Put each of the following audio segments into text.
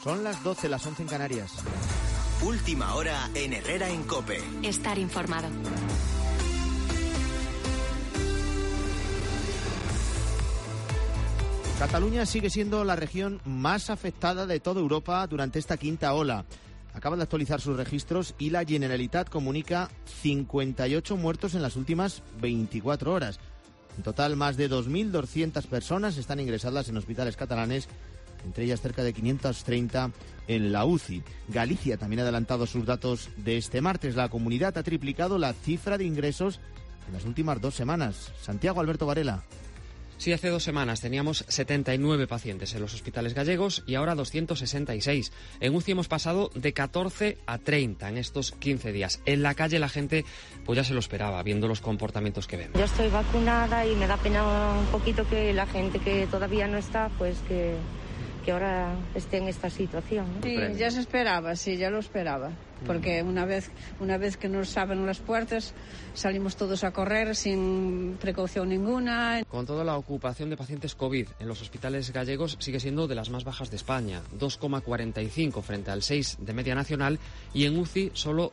Son las 12, las 11 en Canarias. Última hora en Herrera en COPE. Estar informado. Cataluña sigue siendo la región más afectada de toda Europa durante esta quinta ola. Acaban de actualizar sus registros y la Generalitat comunica 58 muertos en las últimas 24 horas. En total, más de 2.200 personas están ingresadas en hospitales catalanes, entre ellas cerca de 530 en la UCI. Galicia también ha adelantado sus datos de este martes. La comunidad ha triplicado la cifra de ingresos en las últimas 2 semanas. Santiago Alberto Varela. Sí, hace 2 semanas teníamos 79 pacientes en los hospitales gallegos y ahora 266. En UCI hemos pasado de 14 a 30 en estos 15 días. En la calle la gente pues ya se lo esperaba, viendo los comportamientos que vemos. Yo estoy vacunada y me da pena un poquito que la gente que todavía no está, pues que ahora esté en esta situación, ¿no? Sí, ya se esperaba, sí, ya lo esperaba. Porque una vez que nos abren las puertas, salimos todos a correr sin precaución ninguna. Con toda la ocupación de pacientes COVID en los hospitales gallegos sigue siendo de las más bajas de España, 2,45 frente al 6 de media nacional, y en UCI solo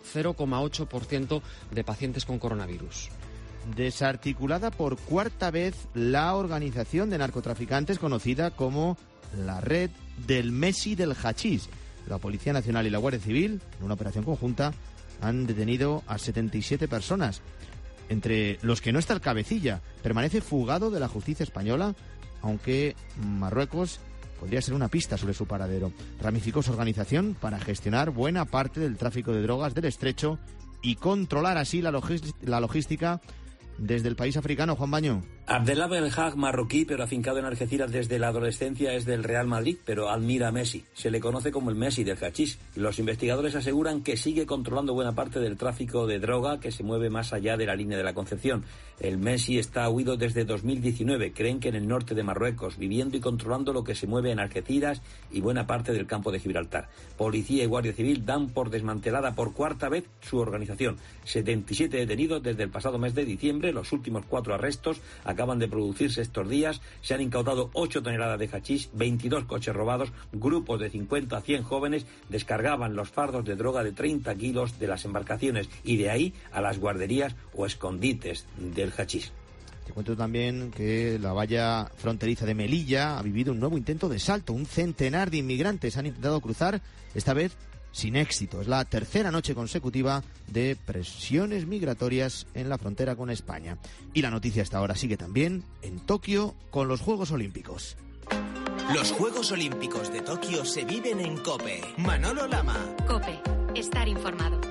0,8% de pacientes con coronavirus. Desarticulada por cuarta vez la organización de narcotraficantes conocida como la Red del Messi del Hachís. La Policía Nacional y la Guardia Civil, en una operación conjunta, han detenido a 77 personas. Entre los que no está el cabecilla, permanece fugado de la justicia española, aunque Marruecos podría ser una pista sobre su paradero. Ramificó su organización para gestionar buena parte del tráfico de drogas del estrecho y controlar así la logística desde el país africano. Juan Baño. Abdellah Belhaj, marroquí, pero afincado en Algeciras desde la adolescencia, es del Real Madrid, pero admira a Messi. Se le conoce como el Messi del hachís. Los investigadores aseguran que sigue controlando buena parte del tráfico de droga que se mueve más allá de la línea de la Concepción. El Messi está huido desde 2019, creen que en el norte de Marruecos, viviendo y controlando lo que se mueve en Algeciras y buena parte del campo de Gibraltar. Policía y Guardia Civil dan por desmantelada por cuarta vez su organización. 77 detenidos desde el pasado mes de diciembre. Los últimos 4 arrestos acaban de producirse estos días. Se han incautado 8 toneladas de hachís, 22 coches robados. Grupos de 50 a 100 jóvenes descargaban los fardos de droga de 30 kilos de las embarcaciones y de ahí a las guarderías o escondites del hachís. Te cuento también que la valla fronteriza de Melilla ha vivido un nuevo intento de salto. Un centenar de inmigrantes han intentado cruzar, esta vez sin éxito. Es la tercera noche consecutiva de presiones migratorias en la frontera con España. Y la noticia hasta ahora sigue también en Tokio con los Juegos Olímpicos. Los Juegos Olímpicos de Tokio se viven en COPE. Manolo Lama. COPE. Estar informado.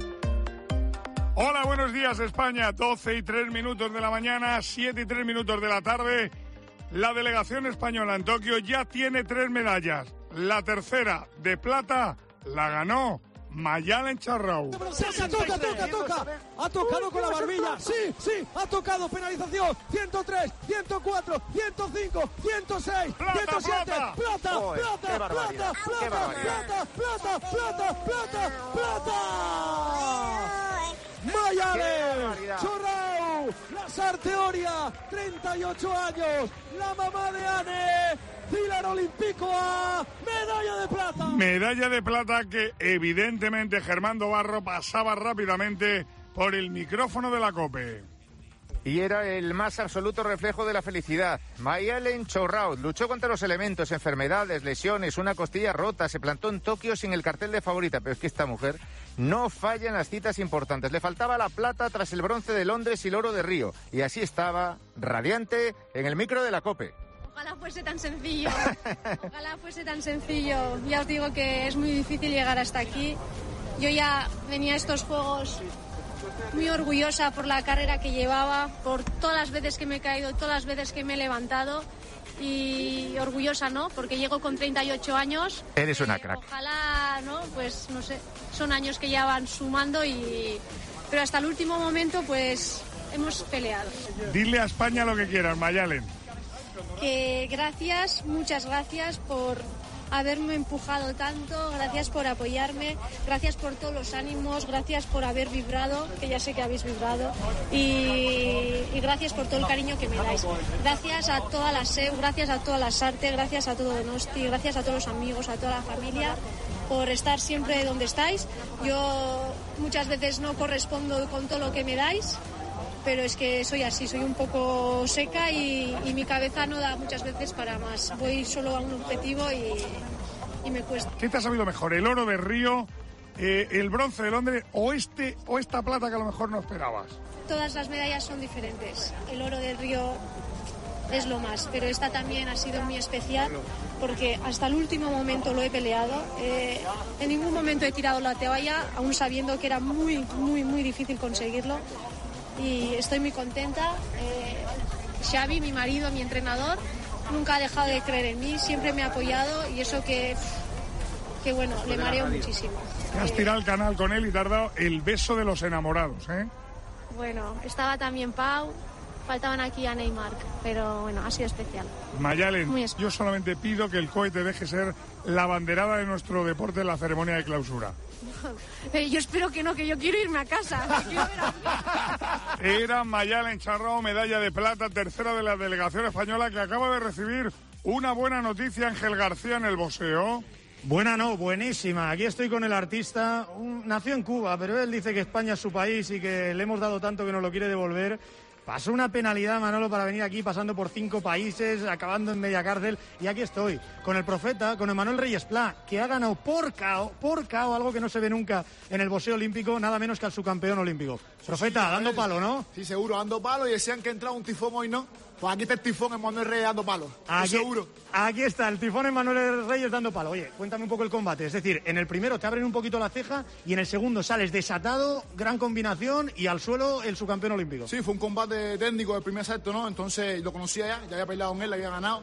Hola, buenos días España. 12:03 de la mañana, 7:03 de la tarde. La delegación española en Tokio ya tiene 3 medallas. La tercera, de plata, la ganó Mayalen Charrau. Toca. Ha tocado con la barbilla. Sí, ha tocado. Penalización. 103, 104, 105, 106, 107. ¡Plata! Mayalen Charrau, la Sarteoria, 38 años, la mamá de Anne, Pilar Olímpica, medalla de plata. Medalla de plata que evidentemente Germán Barro pasaba rápidamente por el micrófono de la COPE. Y era el más absoluto reflejo de la felicidad. Mayalen Charrau luchó contra los elementos, enfermedades, lesiones, una costilla rota, se plantó en Tokio sin el cartel de favorita, pero es que esta mujer no falla en las citas importantes. Le faltaba la plata tras el bronce de Londres y el oro de Río, y así estaba, radiante, en el micro de la COPE. Ojalá fuese tan sencillo, Ya os digo que es muy difícil llegar hasta aquí. Yo ya venía a estos Juegos muy orgullosa por la carrera que llevaba, por todas las veces que me he caído, todas las veces que me he levantado, y orgullosa, ¿no? Porque llego con 38 años. Eres una crack. Ojalá, ¿no? Pues no sé, son años que ya van sumando pero hasta el último momento pues hemos peleado. Dile a España lo que quieras, Mayalen. Que gracias, muchas gracias por haberme empujado tanto, gracias por apoyarme, gracias por todos los ánimos, gracias por haber vibrado, que ya sé que habéis vibrado, y gracias por todo el cariño que me dais. Gracias a toda la SEU, gracias a todas las artes, gracias a todo Donosti, gracias a todos los amigos, a toda la familia, por estar siempre donde estáis. Yo muchas veces no correspondo con todo lo que me dais, pero es que soy así, soy un poco seca y mi cabeza no da muchas veces para más. Voy solo a un objetivo y me cuesta. ¿Qué te ha sabido mejor, el oro de Río, el bronce de Londres o esta plata que a lo mejor no esperabas? Todas las medallas son diferentes. El oro del Río es lo más, pero esta también ha sido muy especial porque hasta el último momento lo he peleado. En ningún momento he tirado la toalla, aún sabiendo que era muy, muy, muy difícil conseguirlo. Y estoy muy contenta. Xavi, mi marido, mi entrenador, nunca ha dejado de creer en mí, siempre me ha apoyado y eso que bueno, le mareo muchísimo. Te has tirado al canal con él y te has dado el beso de los enamorados, ¿eh? Bueno, estaba también Pau, faltaban aquí a Neymar, pero bueno, ha sido especial. Mayalen, yo solamente pido que el COE te deje ser la banderada de nuestro deporte en la ceremonia de clausura. Yo espero que no, que yo quiero irme a casa. Era Mayalen Charrao, medalla de plata, tercera de la delegación española, que acaba de recibir una buena noticia, Ángel García, en el boxeo. Buena no, buenísima. Aquí estoy con el artista. Nació en Cuba, pero él dice que España es su país y que le hemos dado tanto que nos lo quiere devolver. Pasó una penalidad, Manolo, para venir aquí, pasando por 5 países, acabando en media cárcel. Y aquí estoy, con el profeta, con Emmanuel Reyes Pla, que ha ganado por KO, algo que no se ve nunca en el boxeo olímpico, nada menos que al subcampeón olímpico. Profeta, sí, dando palo, ¿no? Sí, seguro, dando palo, y decían que entraba un tifón hoy, ¿no? Pues aquí está el tifón Emmanuel Reyes dando palo, seguro. Aquí está el tifón Emmanuel Reyes dando palo. Oye, cuéntame un poco el combate. Es decir, en el primero te abren un poquito la ceja y en el segundo sales desatado, gran combinación y al suelo el subcampeón olímpico. Sí, fue un combate técnico del primer asalto, ¿no? Entonces lo conocía ya había peleado con él, había ganado.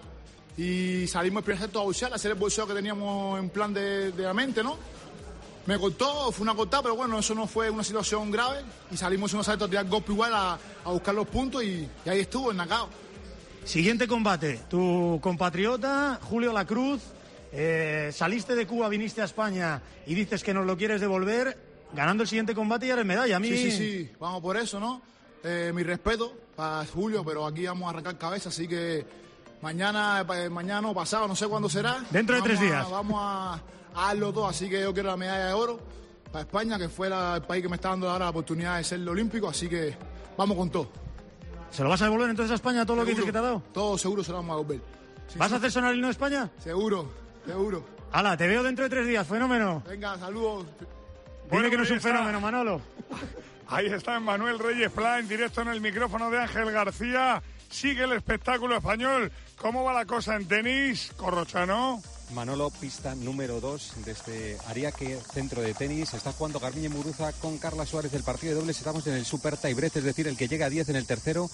Y salimos el primer asalto a boxear, a hacer el boxeo que teníamos en plan de la mente, ¿no? Me cortó, fue una cortada, pero bueno, eso no fue una situación grave. Y salimos en un asalto a tirar golpe igual, a buscar los puntos y ahí estuvo, el knockout. Siguiente combate, tu compatriota Julio Lacruz, saliste de Cuba, viniste a España y dices que nos lo quieres devolver, ganando el siguiente combate y eres medalla. A mí... Sí, vamos por eso, ¿no? Mi respeto para Julio, pero aquí vamos a arrancar cabeza, así que mañana o pasado, no sé cuándo será. Dentro de 3 días. Vamos a darlo todo, así que yo quiero la medalla de oro para España, que fue el país que me está dando ahora la oportunidad de ser el olímpico, así que vamos con todo. ¿Se lo vas a devolver entonces a España todo lo que dices que te ha dado? Todo seguro se lo vamos a devolver. ¿Vas a hacer sonar el himno de España? Seguro. Hala, te veo dentro de 3 días, fenómeno. Venga, saludos. Dime que no es un fenómeno, Manolo. Ahí está Emmanuel Reyes Pla en directo en el micrófono de Ángel García. Sigue el espectáculo español. ¿Cómo va la cosa en tenis, Corrochano? Manolo, pista número 2 de este Ariake Centro de Tenis. Está jugando Garbiñe Muguruza con Carla Suárez del partido de dobles. Estamos en el super tiebreak, es decir, el que llega a 10 en el tercero.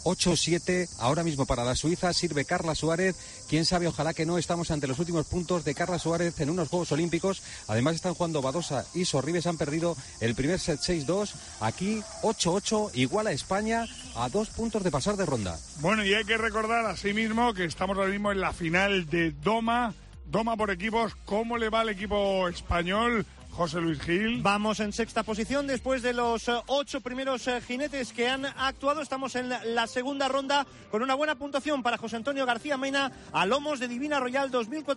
8-7 ahora mismo para la Suiza. Sirve Carla Suárez. Quién sabe, ojalá que no. Estamos ante los últimos puntos de Carla Suárez en unos Juegos Olímpicos. Además están jugando Badosa y Sorribes. Han perdido el primer set 6-2. Aquí 8-8 igual a España a 2 puntos de pasar de ronda. Bueno, y hay que recordar asimismo que estamos ahora mismo en la final de Doma por equipos. ¿Cómo le va al equipo español, José Luis Gil? Vamos en sexta posición después de los 8 primeros jinetes que han actuado. Estamos en la segunda ronda con una buena puntuación para José Antonio García Mena a lomos de Divina Royal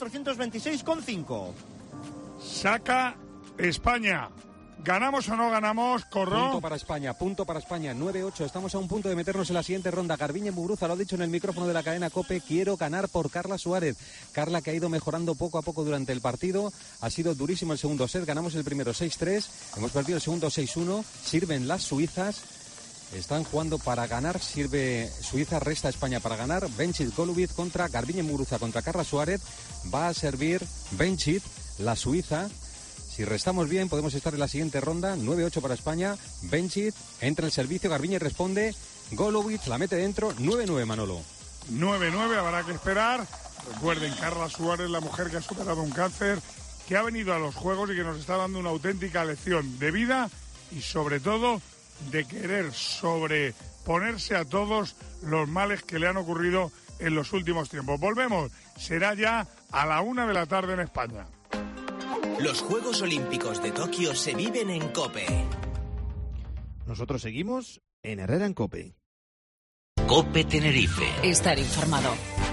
2426,5. Saca España. ¿Ganamos o no ganamos, Corro? Punto para España, 9-8. Estamos a un punto de meternos en la siguiente ronda. Garbiñe Muguruza lo ha dicho en el micrófono de la cadena COPE. Quiero ganar por Carla Suárez. Carla, que ha ido mejorando poco a poco durante el partido. Ha sido durísimo el segundo set. Ganamos el primero 6-3. Hemos perdido el segundo 6-1. Sirven las suizas. Están jugando para ganar. Sirve Suiza, resta España para ganar. Benchit Golubic contra Garbiñe Muguruza contra Carla Suárez. Va a servir Benchit, la suiza. Si restamos bien, podemos estar en la siguiente ronda. 9-8 para España. Benchit entra el servicio. Garbiñe responde. Golubic la mete dentro. 9-9, Manolo. 9-9, habrá que esperar. Recuerden, Carla Suárez, la mujer que ha superado un cáncer, que ha venido a los Juegos y que nos está dando una auténtica lección de vida y, sobre todo, de querer sobreponerse a todos los males que le han ocurrido en los últimos tiempos. Volvemos. Será ya a la 1 de la tarde en España. Los Juegos Olímpicos de Tokio se viven en COPE. Nosotros seguimos en Herrera en COPE. COPE Tenerife. Estar informado.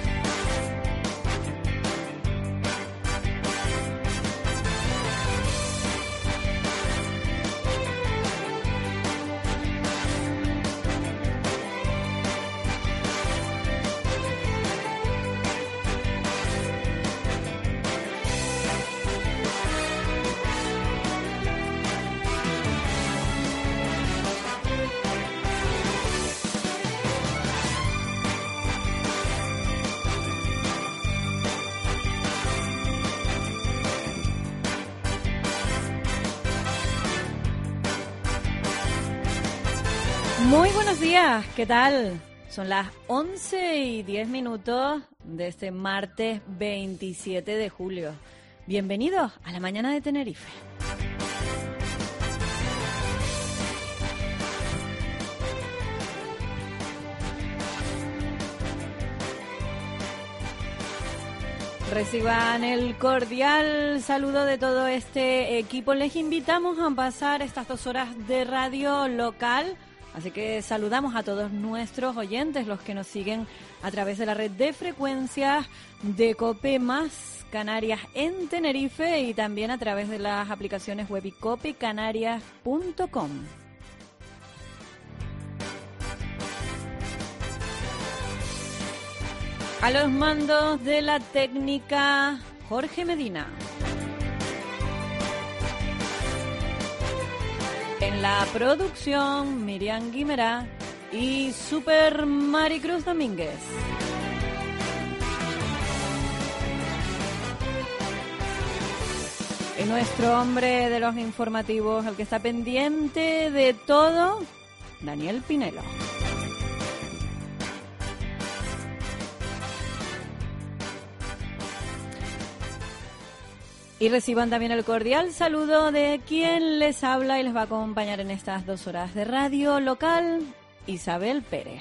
Muy buenos días, ¿qué tal? Son las 11:10 de este martes 27 de julio. Bienvenidos a la mañana de Tenerife. Reciban el cordial saludo de todo este equipo. Les invitamos a pasar estas 2 horas de radio local. Así que saludamos a todos nuestros oyentes, los que nos siguen a través de la red de frecuencias de COPE más Canarias en Tenerife y también a través de las aplicaciones web y copecanarias.com. A los mandos de la técnica, Jorge Medina. En la producción, Miriam Guimerá y Super Maricruz Domínguez. Y nuestro hombre de los informativos, el que está pendiente de todo, Daniel Pinelo. Y reciban también el cordial saludo de quien les habla y les va a acompañar en estas 2 horas de radio local, Isabel Pérez.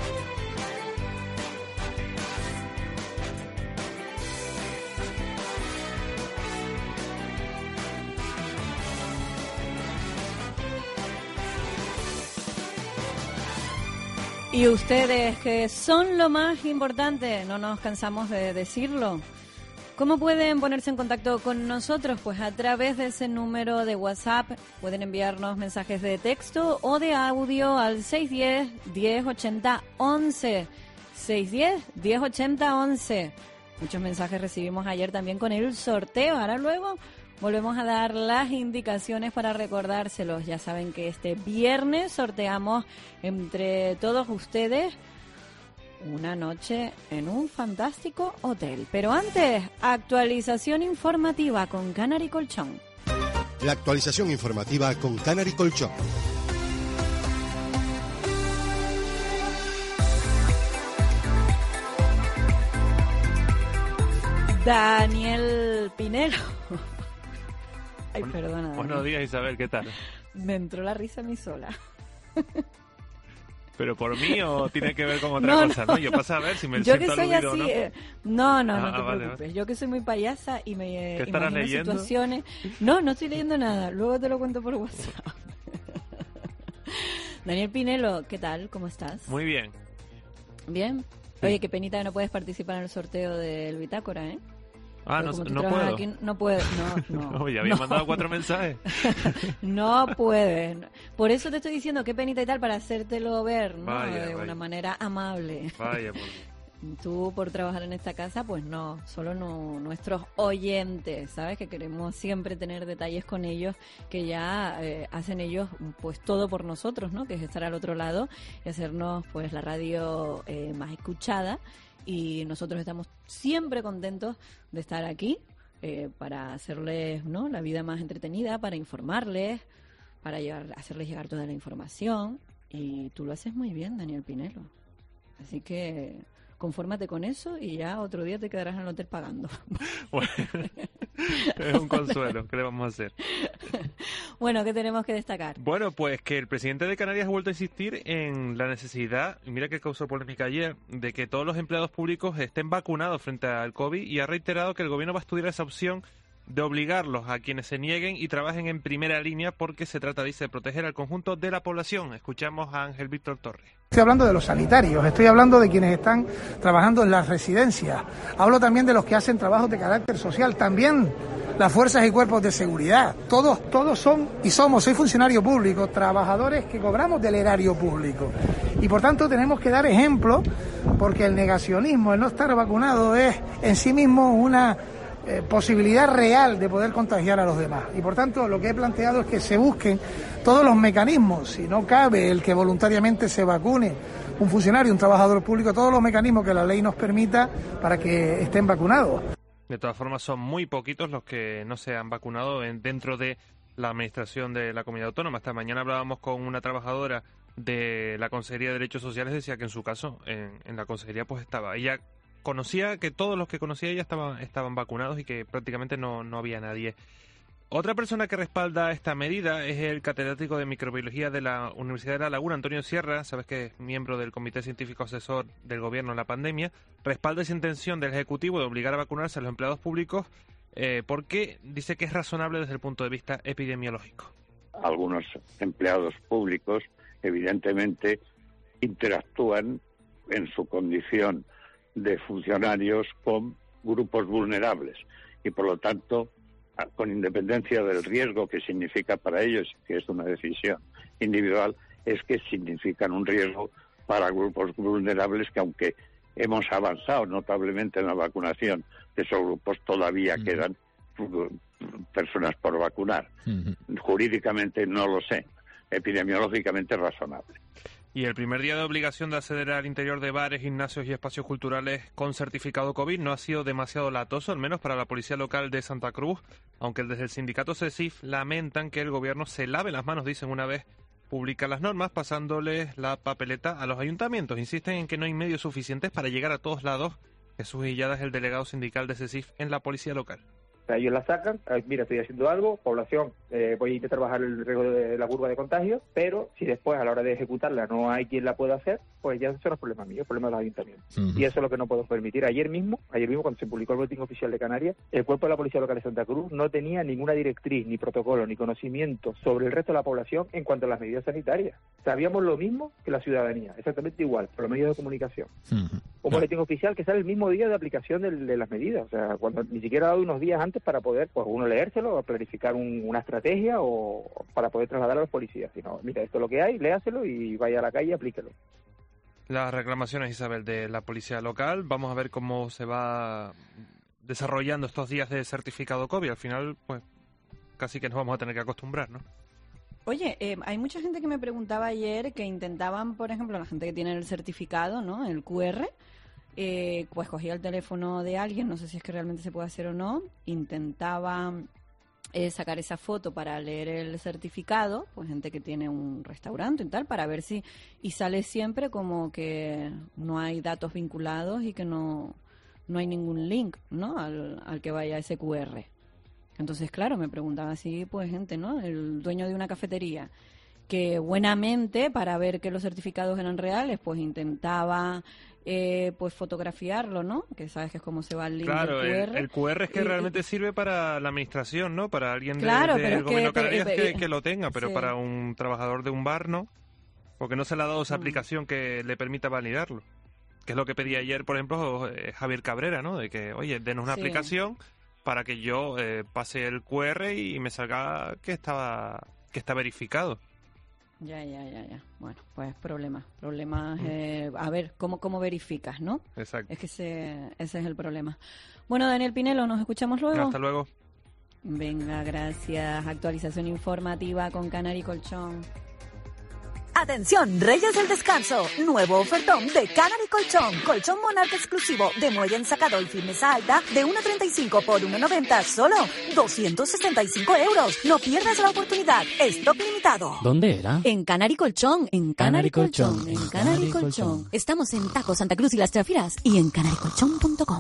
Y ustedes, que son lo más importante, no nos cansamos de decirlo. ¿Cómo pueden ponerse en contacto con nosotros? Pues a través de ese número de WhatsApp pueden enviarnos mensajes de texto o de audio al 610-1080-11. 610-1080-11. Muchos mensajes recibimos ayer también con el sorteo. Ahora luego volvemos a dar las indicaciones para recordárselos. Ya saben que este viernes sorteamos entre todos ustedes una noche en un fantástico hotel. Pero antes, actualización informativa con Canary Colchón. La actualización informativa con Canary Colchón. Daniel Pinelo. Ay, perdona. Buenos días, Isabel, ¿qué tal? Me entró la risa a mí sola. ¿Pero por mí o tiene que ver con otra cosa? No, yo paso a ver si me yo siento que soy aludido, así, ¿no? No te vale, preocupes. vale. Yo que soy muy payasa y me ¿Qué estarás imagino leyendo? situaciones. No estoy leyendo nada. Luego te lo cuento por WhatsApp. Daniel Pinelo, ¿qué tal? ¿Cómo estás? Muy bien. ¿Bien? Sí. Oye, qué penita que no puedes participar en el sorteo del Bitácora, ¿eh? Ah, Porque como tú no trabajas puedo. aquí, no puedes, no. Oye, había mandado 4 mensajes. No puedes. Por eso te estoy diciendo qué penita y tal, para hacértelo ver, ¿no? Vaya, de vaya. una manera amable. Vaya, por... Tú, por trabajar en esta casa, pues no, solo nuestros oyentes, ¿sabes? Que queremos siempre tener detalles con ellos, que ya hacen ellos pues todo por nosotros, ¿no? Que es estar al otro lado y hacernos pues la radio más escuchada, y nosotros estamos siempre contentos de estar aquí para hacerles, ¿no?, la vida más entretenida, para informarles, para hacerles llegar toda la información, y tú lo haces muy bien, Daniel Pinelo. Así que confórmate con eso y ya otro día te quedarás en el hotel pagando. Bueno, es un consuelo. ¿Qué le vamos a hacer? Bueno, ¿qué tenemos que destacar? Bueno, pues que el presidente de Canarias ha vuelto a insistir en la necesidad, y mira que causó polémica ayer, de que todos los empleados públicos estén vacunados frente al COVID, y ha reiterado que el gobierno va a estudiar esa opción de obligarlos a quienes se nieguen y trabajen en primera línea, porque se trata, dice, de proteger al conjunto de la población. Escuchamos a Ángel Víctor Torres. Estoy hablando de los sanitarios, estoy hablando de quienes están trabajando en las residencias, hablo también de los que hacen trabajos de carácter social, también las fuerzas y cuerpos de seguridad. Todos son y somos, soy funcionario público, trabajadores que cobramos del erario público. Y por tanto tenemos que dar ejemplo, porque el negacionismo, el no estar vacunado, es en sí mismo una posibilidad real de poder contagiar a los demás. Y por tanto lo que he planteado es que se busquen todos los mecanismos, si no cabe el que voluntariamente se vacune un funcionario, un trabajador público, todos los mecanismos que la ley nos permita para que estén vacunados. De todas formas, son muy poquitos los que no se han vacunado dentro de la administración de la comunidad autónoma. Esta mañana hablábamos con una trabajadora de la Consejería de Derechos Sociales, decía que en su caso, en la consejería, pues estaba. Ella conocía que todos los que conocía ella estaban vacunados y que prácticamente no había nadie. Otra persona que respalda esta medida es el catedrático de microbiología de la Universidad de La Laguna, Antonio Sierra, sabes que es miembro del Comité Científico Asesor del Gobierno en la pandemia. Respalda esa intención del Ejecutivo de obligar a vacunarse a los empleados públicos porque dice que es razonable desde el punto de vista epidemiológico. Algunos empleados públicos evidentemente interactúan en su condición de funcionarios con grupos vulnerables y por lo tanto, con independencia del riesgo que significa para ellos, que es una decisión individual, es que significan un riesgo para grupos vulnerables que, aunque hemos avanzado notablemente en la vacunación de esos grupos, todavía quedan personas por vacunar. Jurídicamente no lo sé, epidemiológicamente razonable. Y el primer día de obligación de acceder al interior de bares, gimnasios y espacios culturales con certificado COVID no ha sido demasiado latoso, al menos para la Policía Local de Santa Cruz, aunque desde el sindicato CESIF lamentan que el gobierno se lave las manos, dicen, una vez publica las normas, pasándoles la papeleta a los ayuntamientos. Insisten en que no hay medios suficientes para llegar a todos lados. Jesús Illada es el delegado sindical de CESIF en la Policía Local. O sea, ellos la sacan, mira, estoy haciendo algo, población, voy a intentar bajar el riesgo de la curva de contagio, pero si después a la hora de ejecutarla no hay quien la pueda hacer, pues ya eso no es problema mío, es problema de los ayuntamientos. Y eso es lo que no podemos permitir. Ayer mismo cuando se publicó el boletín oficial de Canarias, el cuerpo de la Policía Local de Santa Cruz no tenía ninguna directriz, ni protocolo, ni conocimiento sobre el resto de la población en cuanto a las medidas sanitarias. Sabíamos lo mismo que la ciudadanía, exactamente igual, por los medios de comunicación. Un boletín oficial que sale el mismo día de aplicación de las medidas, o sea, cuando ni siquiera ha dado unos días antes para poder, pues uno leérselo, o planificar una estrategia o para poder trasladar a los policías. Sino, mira, esto es lo que hay, léaselo y vaya a la calle y aplíquelo. Las reclamaciones, Isabel, de la policía local. Vamos a ver cómo se va desarrollando estos días de certificado COVID. Al final, pues, casi que nos vamos a tener que acostumbrar, ¿no? Oye, hay mucha gente que me preguntaba ayer que intentaban, por ejemplo, la gente que tiene el certificado, ¿no?, el QR, pues cogía el teléfono de alguien, no sé si es que realmente se puede hacer o no, intentaba sacar esa foto para leer el certificado, pues gente que tiene un restaurante y tal, para ver si, y sale siempre como que no hay datos vinculados y que no hay ningún link, ¿no?, al que vaya ese QR. Entonces, claro, me preguntaba si, pues, gente, ¿no?, el dueño de una cafetería, que buenamente, para ver que los certificados eran reales, pues intentaba pues fotografiarlo, ¿no?, que sabes que es como se va el link claro, del QR. El QR es que realmente sirve para la administración, ¿no?, para alguien claro, del gobierno canadiense que lo tenga, pero sí, para un trabajador de un bar, ¿no?, porque no se le ha dado esa aplicación que le permita validarlo, que es lo que pedía ayer, por ejemplo, Javier Cabrera, ¿no?, de que, oye, denos una aplicación para que yo pase el QR y me salga que está verificado. Ya. Bueno, pues problemas. A ver, ¿cómo verificas, no? Exacto. Es que ese es el problema. Bueno, Daniel Pinelo, ¿nos escuchamos luego? Hasta luego. Venga, gracias. Actualización informativa con Canary Colchón. Atención, Reyes del Descanso, nuevo ofertón de Canary Colchón, colchón Monarca exclusivo de muelle ensacado y firmeza alta de 1,35 por 1,90, solo 265 €. No pierdas la oportunidad, stock limitado. ¿Dónde era? En Canary Colchón, en Canary Colchón, en Canary Colchón. Estamos en Taco Santa Cruz y Las Trafiras y en canarycolchón.com.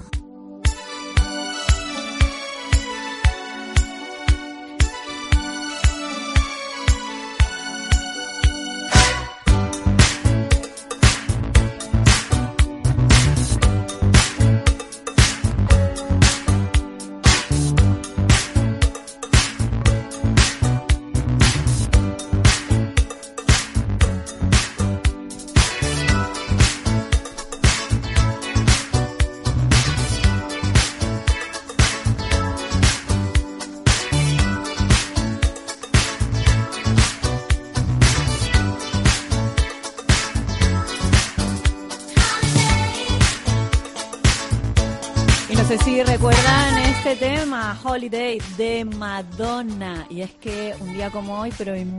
sé si recuerdan este tema, Holiday, de Madonna. Y es que un día como hoy, pero en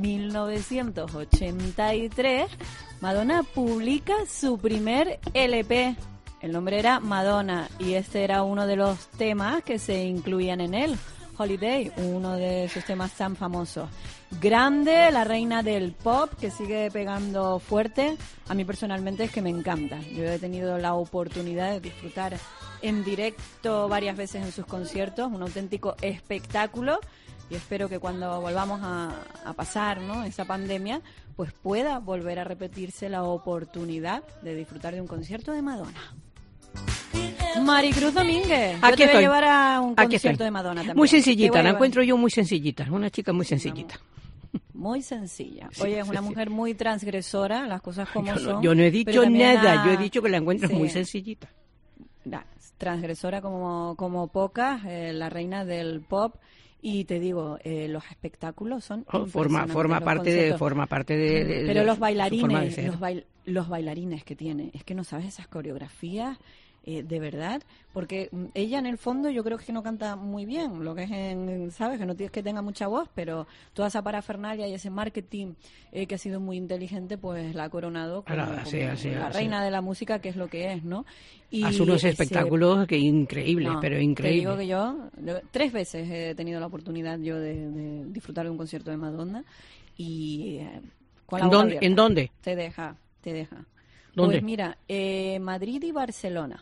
1983, Madonna publica su primer LP. El nombre era Madonna y este era uno de los temas que se incluían en él. Holiday, uno de sus temas tan famosos. Grande, la reina del pop, que sigue pegando fuerte. A mí personalmente es que me encanta. Yo he tenido la oportunidad de disfrutar en directo varias veces en sus conciertos, un auténtico espectáculo, y espero que cuando volvamos a pasar, ¿no?, esa pandemia, pues pueda volver a repetirse la oportunidad de disfrutar de un concierto de Madonna. Maricruz Domínguez, yo te voy a llevar a un concierto de Madonna también. Muy sencillita, la encuentro yo muy sencillita, una chica muy sencillita. Muy sencilla. Oye, es una mujer muy transgresora, las cosas como son. Yo no he dicho nada, yo he dicho que la encuentro muy sencillita. Transgresora como pocas, la reina del pop. Y te digo, los espectáculos son forma parte de pero los bailarines, los bailarines que tiene, es que no sabes esas coreografías, de verdad, porque ella en el fondo yo creo que no canta muy bien, lo que es sabes, que no tienes que tenga mucha voz, pero toda esa parafernalia y ese marketing que ha sido muy inteligente, pues la ha coronado como la reina de la música, que es lo que es, ¿no? Y hace unos espectáculos que increíbles, pero increíbles. Te digo que yo 3 veces he tenido la oportunidad yo de disfrutar de un concierto de Madonna y con la boca abierta. ¿En dónde? Te deja. ¿Dónde? Pues mira, Madrid y Barcelona.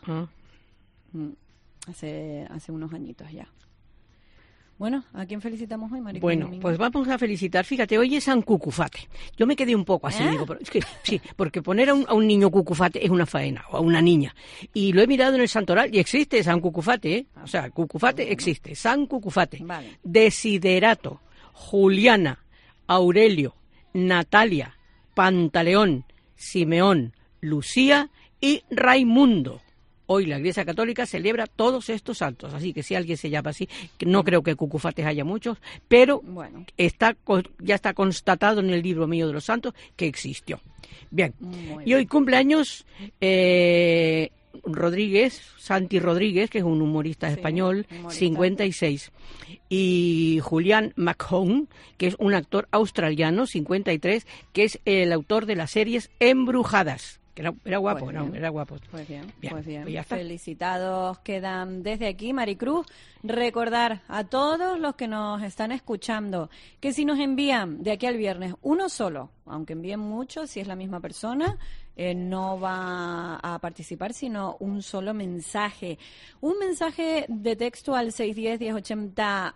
Hace unos añitos ya. Bueno, ¿a quién felicitamos hoy, Maricruz? Bueno, pues vamos a felicitar. Fíjate, hoy es San Cucufate. Yo me quedé un poco así, digo, pero es que sí, porque poner a un niño Cucufate es una faena, o a una niña. Y lo he mirado en el santoral y existe San Cucufate, ¿eh? O sea, Cucufate existe, San Cucufate. Vale. Desiderato, Juliana, Aurelio, Natalia, Pantaleón, Simeón, Lucía y Raimundo. Hoy la Iglesia Católica celebra todos estos santos, así que si alguien se llama así, que no creo que Cucufates haya muchos, pero bueno, ya está constatado en el libro mío de los santos que existió. Bien, y hoy cumpleaños Santi Rodríguez, que es un humorista español, 56, y Julian McHone, que es un actor australiano, 53, que es el autor de las series Embrujadas. Que era guapo, pues era guapo. Pues bien. Felicitados quedan desde aquí, Maricruz. Recordar a todos los que nos están escuchando que si nos envían de aquí al viernes uno solo, aunque envíen muchos, si es la misma persona, no va a participar, sino un solo mensaje. Un mensaje de texto al 610-1080-11,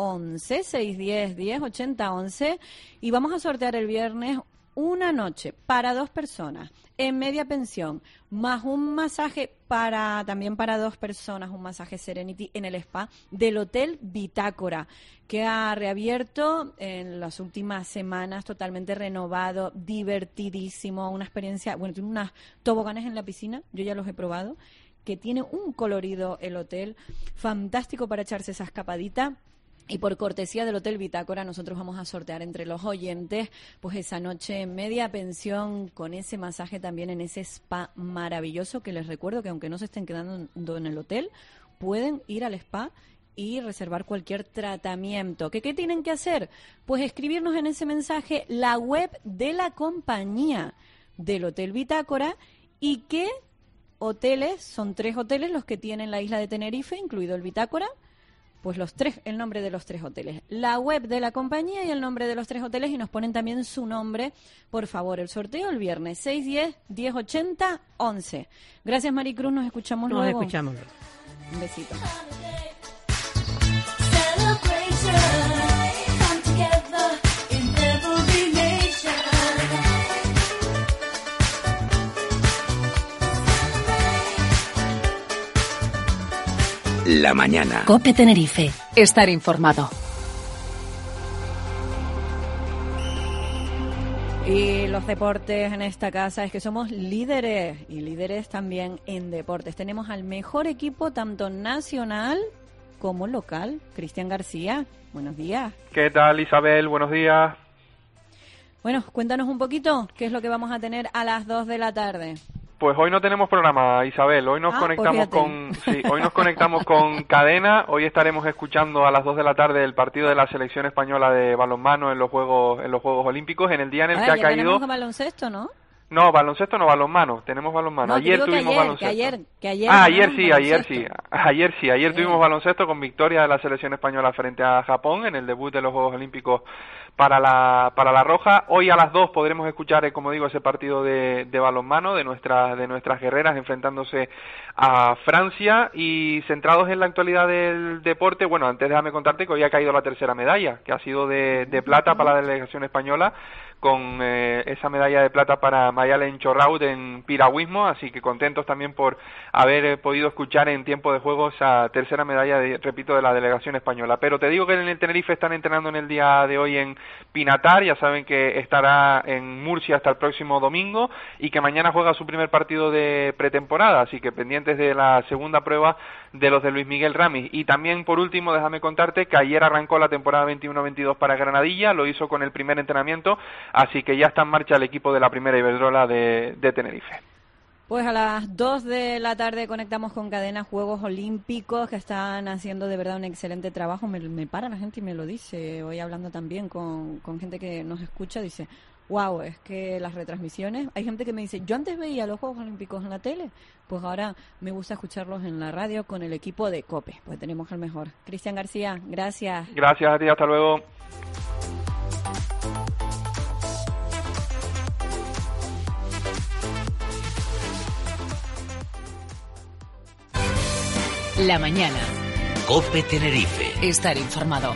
610-1080-11, y vamos a sortear el viernes una noche para 2 personas en media pensión, más un masaje también para 2 personas, un masaje Serenity en el spa del Hotel Bitácora, que ha reabierto en las últimas semanas, totalmente renovado, divertidísimo, una experiencia, bueno, tiene unas toboganes en la piscina, yo ya los he probado, que tiene un colorido el hotel, fantástico para echarse esa escapadita. Y por cortesía del Hotel Bitácora nosotros vamos a sortear entre los oyentes pues esa noche en media pensión con ese masaje también en ese spa maravilloso, que les recuerdo que aunque no se estén quedando en el hotel, pueden ir al spa y reservar cualquier tratamiento. ¿Qué tienen que hacer? Pues escribirnos en ese mensaje la web de la compañía del Hotel Bitácora y qué hoteles, son 3 hoteles los que tienen la isla de Tenerife, incluido el Bitácora. Pues el nombre de los 3 hoteles, la web de la compañía y el nombre de los 3 hoteles, y nos ponen también su nombre, por favor. El sorteo el viernes, 610-1080-11. Gracias, Maricruz, nos escuchamos luego. Nos escuchamos luego. Un besito. La mañana. COPE Tenerife. Estar informado. Y los deportes en esta casa es que somos líderes y líderes también en deportes. Tenemos al mejor equipo tanto nacional como local. Cristian García, buenos días. ¿Qué tal, Isabel? Buenos días. Bueno, cuéntanos un poquito qué es lo que vamos a tener a las 2 de la tarde. Pues hoy no tenemos programa, Isabel. Hoy nos conectamos hoy nos conectamos con Cadena. Hoy estaremos escuchando a las 2 de la tarde el partido de la selección española de balonmano en los Juegos Olímpicos, en el día en el que ha caído. Tenemos baloncesto, ¿no? No, baloncesto no, balonmano. Tenemos balonmano. No, ayer tuvimos baloncesto. Ayer tuvimos baloncesto con victoria de la selección española frente a Japón en el debut de los Juegos Olímpicos para la Roja. Hoy a las 2 podremos escuchar, como digo, ese partido de balonmano de nuestras guerreras enfrentándose a Francia. Y centrados en la actualidad del deporte, bueno, antes déjame contarte que hoy ha caído la tercera medalla, que ha sido de plata para la delegación española, con esa medalla de plata para Mayalen Chorraut en piragüismo, así que contentos también por haber podido escuchar en tiempo de juego esa tercera medalla, repito, de la delegación española. Pero te digo que en el Tenerife están entrenando en el día de hoy en Pinatar, ya saben que estará en Murcia hasta el próximo domingo y que mañana juega su primer partido de pretemporada, así que pendientes de la segunda prueba de los de Luis Miguel Ramis. Y también, por último, déjame contarte que ayer arrancó la temporada 21-22 para Granadilla, lo hizo con el primer entrenamiento, así que ya está en marcha el equipo de la primera Iberdrola de Tenerife. Pues a las 2 de la tarde conectamos con Cadena Juegos Olímpicos, que están haciendo de verdad un excelente trabajo. Me para la gente y me lo dice. Hoy hablando también con gente que nos escucha, dice, wow, es que las retransmisiones, hay gente que me dice, yo antes veía los Juegos Olímpicos en la tele, pues ahora me gusta escucharlos en la radio con el equipo de COPE, pues tenemos al mejor. Cristian García, gracias. Gracias a ti, hasta luego. La mañana. COPE Tenerife. Estar informado.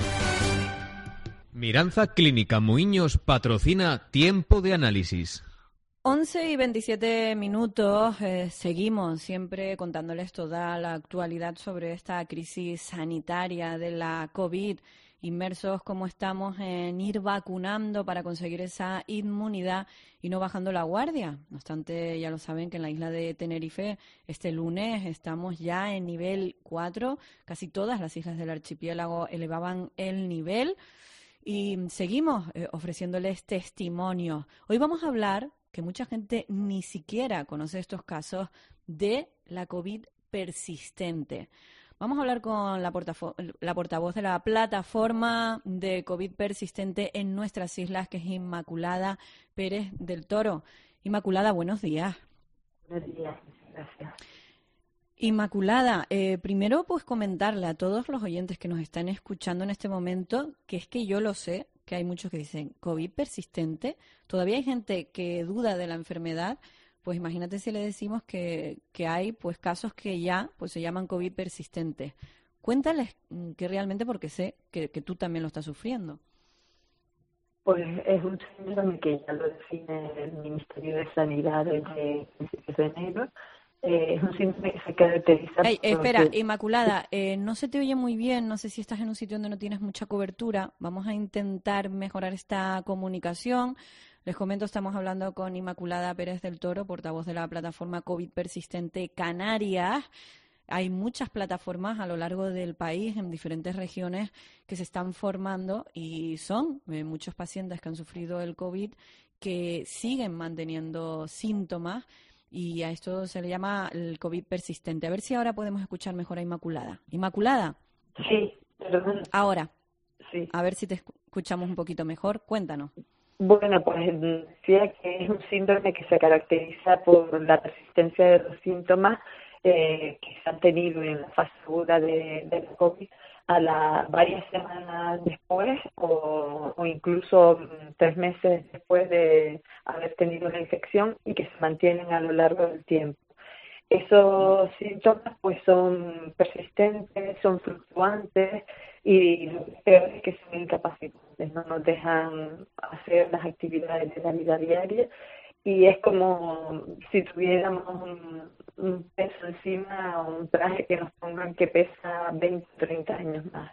Miranza Clínica Muiños patrocina Tiempo de Análisis. 11 y 27 minutos, seguimos siempre contándoles toda la actualidad sobre esta crisis sanitaria de la COVID, inmersos como estamos en ir vacunando para conseguir esa inmunidad y no bajando la guardia. No obstante, ya lo saben que en la isla de Tenerife este lunes estamos ya en nivel 4, casi todas las islas del archipiélago elevaban el nivel y seguimos ofreciéndoles testimonios. Hoy vamos a hablar, que mucha gente ni siquiera conoce estos casos, de la COVID persistente. Vamos a hablar con la portavoz de la plataforma de COVID persistente en nuestras islas, que es Inmaculada Pérez del Toro. Inmaculada, buenos días. Buenos días, gracias. Inmaculada, primero pues comentarle a todos los oyentes que nos están escuchando en este momento, que es que yo lo sé, que hay muchos que dicen COVID persistente, todavía hay gente que duda de la enfermedad. Pues imagínate si le decimos que hay pues casos que ya pues se llaman COVID persistente. Cuéntales que realmente, porque sé que tú también lo estás sufriendo. Pues es un síndrome que ya lo define el Ministerio de Sanidad desde principios de enero. Es un síndrome que se caracteriza... Espera, Inmaculada, no se te oye muy bien, no sé si estás en un sitio donde no tienes mucha cobertura. Vamos a intentar mejorar esta comunicación. Les comento, estamos hablando con Inmaculada Pérez del Toro, portavoz de la plataforma COVID Persistente Canarias. Hay muchas plataformas a lo largo del país, en diferentes regiones, que se están formando y son muchos pacientes que han sufrido el COVID que siguen manteniendo síntomas y a esto se le llama el COVID persistente. A ver si ahora podemos escuchar mejor a Inmaculada. ¿Inmaculada? Sí, perdón. Ahora. Sí. A ver si te escuchamos un poquito mejor. Cuéntanos. Bueno, pues decía que es un síndrome que se caracteriza por la persistencia de los síntomas que se han tenido en la fase aguda de la COVID varias semanas después o incluso 3 meses después de haber tenido la infección y que se mantienen a lo largo del tiempo. Esos síntomas pues son persistentes, son fluctuantes y lo peor es que son incapacitantes, no nos dejan hacer las actividades de la vida diaria y es como si tuviéramos un peso encima o un traje que nos pongan que pesa 20 o 30 años más.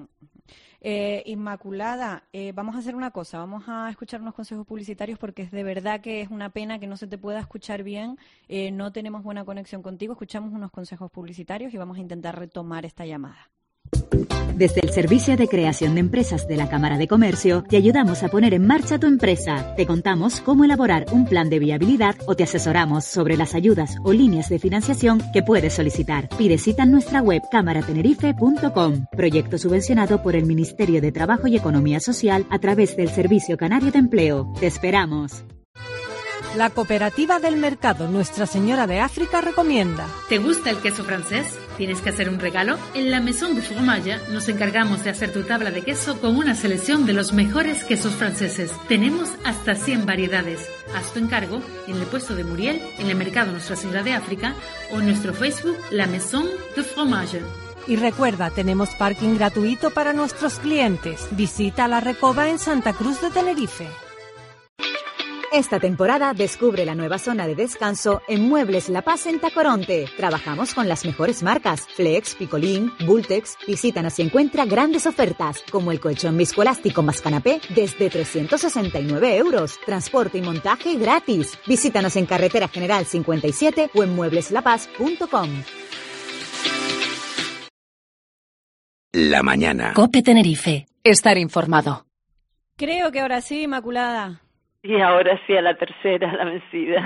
Inmaculada, vamos a hacer una cosa, vamos a escuchar unos consejos publicitarios porque es de verdad que es una pena que no se te pueda escuchar bien, no tenemos buena conexión contigo, escuchamos unos consejos publicitarios y vamos a intentar retomar esta llamada. Desde el Servicio de Creación de Empresas de la Cámara de Comercio, te ayudamos a poner en marcha tu empresa. Te contamos cómo elaborar un plan de viabilidad o te asesoramos sobre las ayudas o líneas de financiación que puedes solicitar. Pide cita en nuestra web cámaratenerife.com. Proyecto subvencionado por el Ministerio de Trabajo y Economía Social a través del Servicio Canario de Empleo. ¡Te esperamos! La Cooperativa del Mercado Nuestra Señora de África recomienda. ¿Te gusta el queso francés? ¿Tienes que hacer un regalo? En la Maison du Fromage nos encargamos de hacer tu tabla de queso con una selección de los mejores quesos franceses. Tenemos hasta 100 variedades. Haz tu encargo en el puesto de Muriel, en el Mercado Nuestra Señora de África o en nuestro Facebook La Maison du Fromage. Y recuerda, tenemos parking gratuito para nuestros clientes. Visita La Recoba en Santa Cruz de Tenerife. Esta temporada descubre la nueva zona de descanso en Muebles La Paz en Tacoronte. Trabajamos con las mejores marcas, Flex, Picolín, Bultex. Visítanos y encuentra grandes ofertas, como el colchón viscoelástico más canapé desde 369 euros. Transporte y montaje gratis. Visítanos en Carretera General 57 o en muebleslapaz.com. La mañana. COPE Tenerife. Estar informado. Creo que ahora sí, Inmaculada. Y ahora sí a la tercera, la vencida.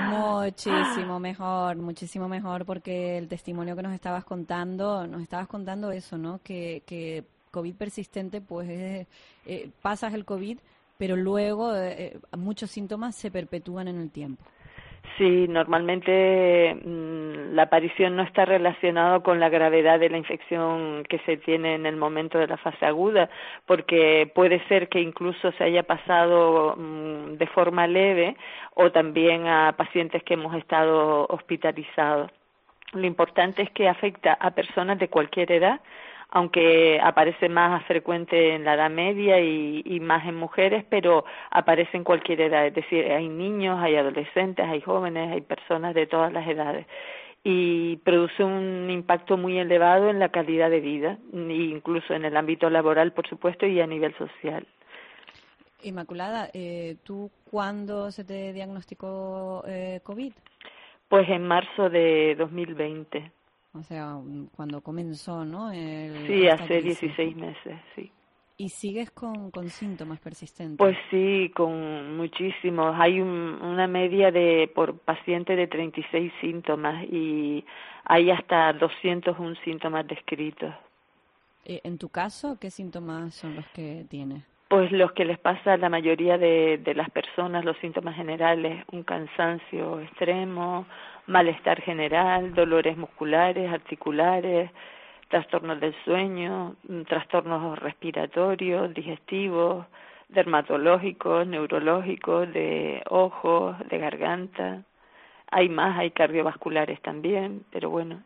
Muchísimo mejor, porque el testimonio que nos estabas contando eso, ¿no? Que COVID persistente, pues pasas el COVID, pero luego muchos síntomas se perpetúan en el tiempo. Sí, normalmente la aparición no está relacionada con la gravedad de la infección que se tiene en el momento de la fase aguda, porque puede ser que incluso se haya pasado de forma leve o también a pacientes que hemos estado hospitalizados. Lo importante es que afecta a personas de cualquier edad, aunque aparece más frecuente en la edad media y más en mujeres, pero aparece en cualquier edad, es decir, hay niños, hay adolescentes, hay jóvenes, hay personas de todas las edades, y produce un impacto muy elevado en la calidad de vida, incluso en el ámbito laboral, por supuesto, y a nivel social. Inmaculada, ¿tú cuándo se te diagnosticó COVID? Pues en marzo de 2020. O sea, cuando comenzó, ¿no? Sí, hace 16 meses, sí. ¿Y sigues con síntomas persistentes? Pues sí, con muchísimos. Hay una media por paciente de 36 síntomas y hay hasta 201 síntomas descritos. ¿En tu caso, qué síntomas son los que tienes? Pues los que les pasa a la mayoría de las personas, los síntomas generales, un cansancio extremo, malestar general, dolores musculares, articulares, trastornos del sueño, trastornos respiratorios, digestivos, dermatológicos, neurológicos, de ojos, de garganta. Hay cardiovasculares también, pero bueno,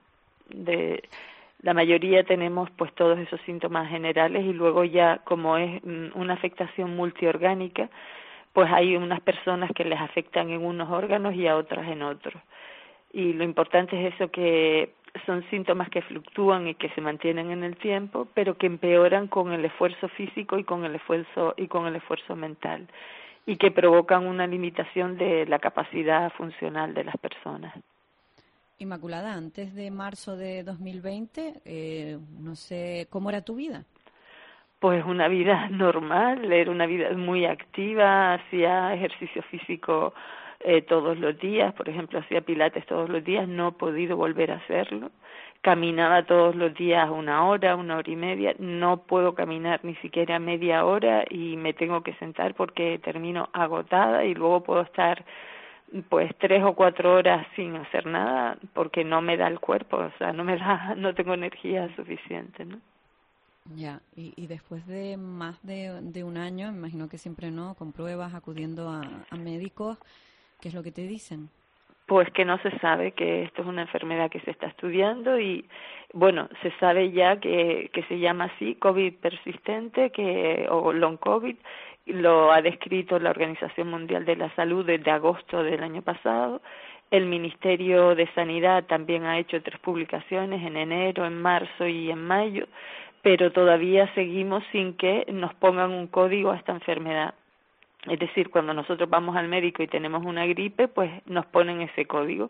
la mayoría tenemos pues todos esos síntomas generales y luego ya como es una afectación multiorgánica, pues hay unas personas que les afectan en unos órganos y a otras en otros. Y lo importante es eso, que son síntomas que fluctúan y que se mantienen en el tiempo, pero que empeoran con el esfuerzo físico y con el esfuerzo mental, y que provocan una limitación de la capacidad funcional de las personas. Inmaculada, antes de marzo de 2020, no sé, ¿cómo era tu vida? Pues una vida normal, era una vida muy activa, hacía ejercicio físico todos los días, por ejemplo, hacía pilates todos los días, no he podido volver a hacerlo. Caminaba todos los días 1 hora, 1 hora y media, no puedo caminar ni siquiera media hora y me tengo que sentar porque termino agotada y luego puedo estar pues 3 o 4 horas sin hacer nada porque no me da el cuerpo, o sea, no tengo energía suficiente, ¿no? Ya, y después de más de un año, me imagino que siempre no, con pruebas, acudiendo a médicos, ¿qué es lo que te dicen? Pues que no se sabe, que esto es una enfermedad que se está estudiando y, bueno, se sabe ya que se llama así, COVID persistente, o long COVID, lo ha descrito la Organización Mundial de la Salud desde agosto del año pasado. El Ministerio de Sanidad también ha hecho 3 publicaciones en enero, en marzo y en mayo, pero todavía seguimos sin que nos pongan un código a esta enfermedad. Es decir, cuando nosotros vamos al médico y tenemos una gripe, pues nos ponen ese código,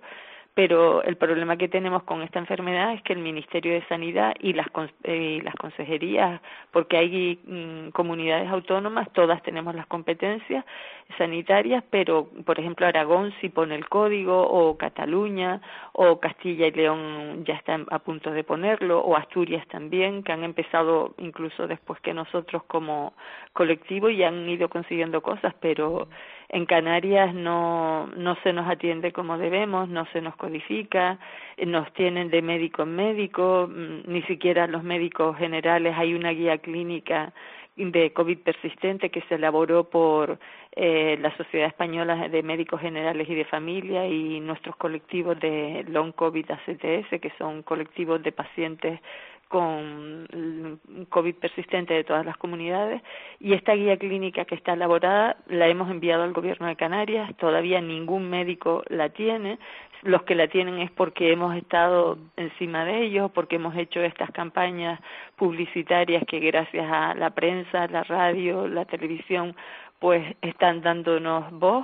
pero el problema que tenemos con esta enfermedad es que el Ministerio de Sanidad y las consejerías, porque hay comunidades autónomas, todas tenemos las competencias sanitarias, pero por ejemplo Aragón sí pone el código, o Cataluña, o Castilla y León ya están a punto de ponerlo, o Asturias también, que han empezado incluso después que nosotros como colectivo y han ido consiguiendo cosas, pero en Canarias no se nos atiende como debemos, no se nos codifica, nos tienen de médico en médico, ni siquiera los médicos generales. Hay una guía clínica de COVID persistente que se elaboró por la Sociedad Española de Médicos Generales y de Familia y nuestros colectivos de Long COVID ACTS, que son colectivos de pacientes con COVID persistente de todas las comunidades, y esta guía clínica que está elaborada la hemos enviado al Gobierno de Canarias. Todavía ningún médico la tiene. Los que la tienen es porque hemos estado encima de ellos, porque hemos hecho estas campañas publicitarias que gracias a la prensa, la radio, la televisión, pues están dándonos voz.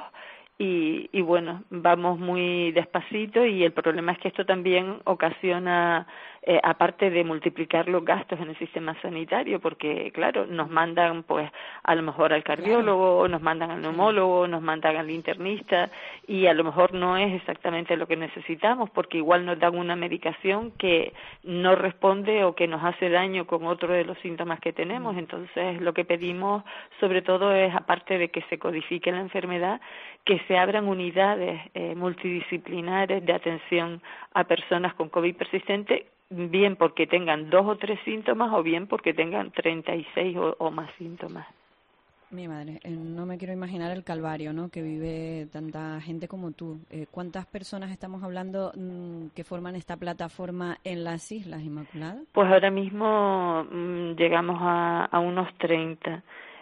Y bueno, vamos muy despacito, y el problema es que esto también ocasiona, aparte de multiplicar los gastos en el sistema sanitario, porque claro, nos mandan pues a lo mejor al cardiólogo, nos mandan al neumólogo, nos mandan al internista, y a lo mejor no es exactamente lo que necesitamos, porque igual nos dan una medicación que no responde o que nos hace daño con otro de los síntomas que tenemos. Entonces lo que pedimos sobre todo es, aparte de que se codifique la enfermedad, que se abran unidades multidisciplinares de atención a personas con COVID persistente, bien porque tengan 2 o 3 síntomas o bien porque tengan 36 o más síntomas. Mi madre, no me quiero imaginar el calvario, ¿no?, que vive tanta gente como tú. ¿Cuántas personas estamos hablando que forman esta plataforma en las Islas Inmaculadas? Pues ahora mismo llegamos a unos 30.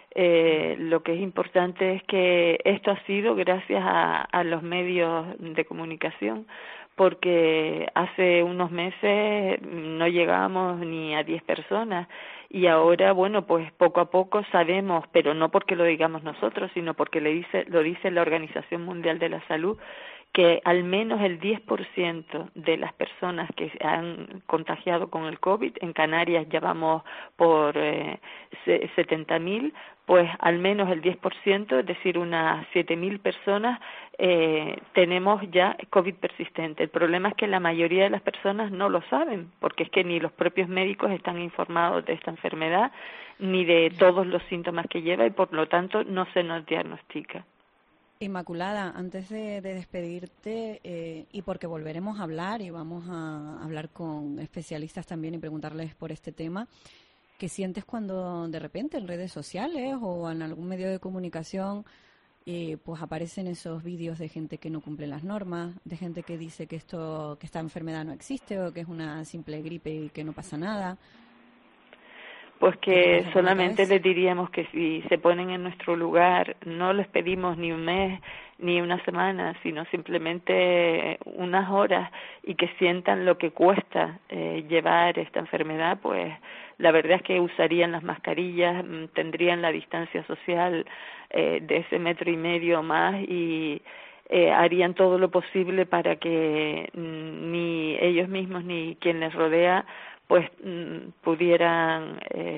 Lo que es importante es que esto ha sido gracias a los medios de comunicación, porque hace unos meses no llegábamos ni a 10 personas, y ahora, bueno, pues poco a poco sabemos, pero no porque lo digamos nosotros, sino porque lo dice la Organización Mundial de la Salud, que al menos el 10% de las personas que se han contagiado con el COVID, en Canarias ya vamos por 70.000, pues al menos el 10%, es decir, unas 7.000 personas, tenemos ya COVID persistente. El problema es que la mayoría de las personas no lo saben, porque es que ni los propios médicos están informados de esta enfermedad, ni de todos los síntomas que lleva, y por lo tanto no se nos diagnostica. Inmaculada, antes de despedirte, y porque volveremos a hablar y vamos a hablar con especialistas también y preguntarles por este tema, ¿qué sientes cuando de repente en redes sociales o en algún medio de comunicación pues aparecen esos vídeos de gente que no cumple las normas, de gente que dice que esta enfermedad no existe o que es una simple gripe y que no pasa nada? Pues que solamente les diríamos que si se ponen en nuestro lugar, no les pedimos ni un mes ni una semana, sino simplemente unas horas, y que sientan lo que cuesta llevar esta enfermedad, pues la verdad es que usarían las mascarillas, tendrían la distancia social de ese 1,5 metros más, y harían todo lo posible para que ni ellos mismos ni quien les rodea pues pudieran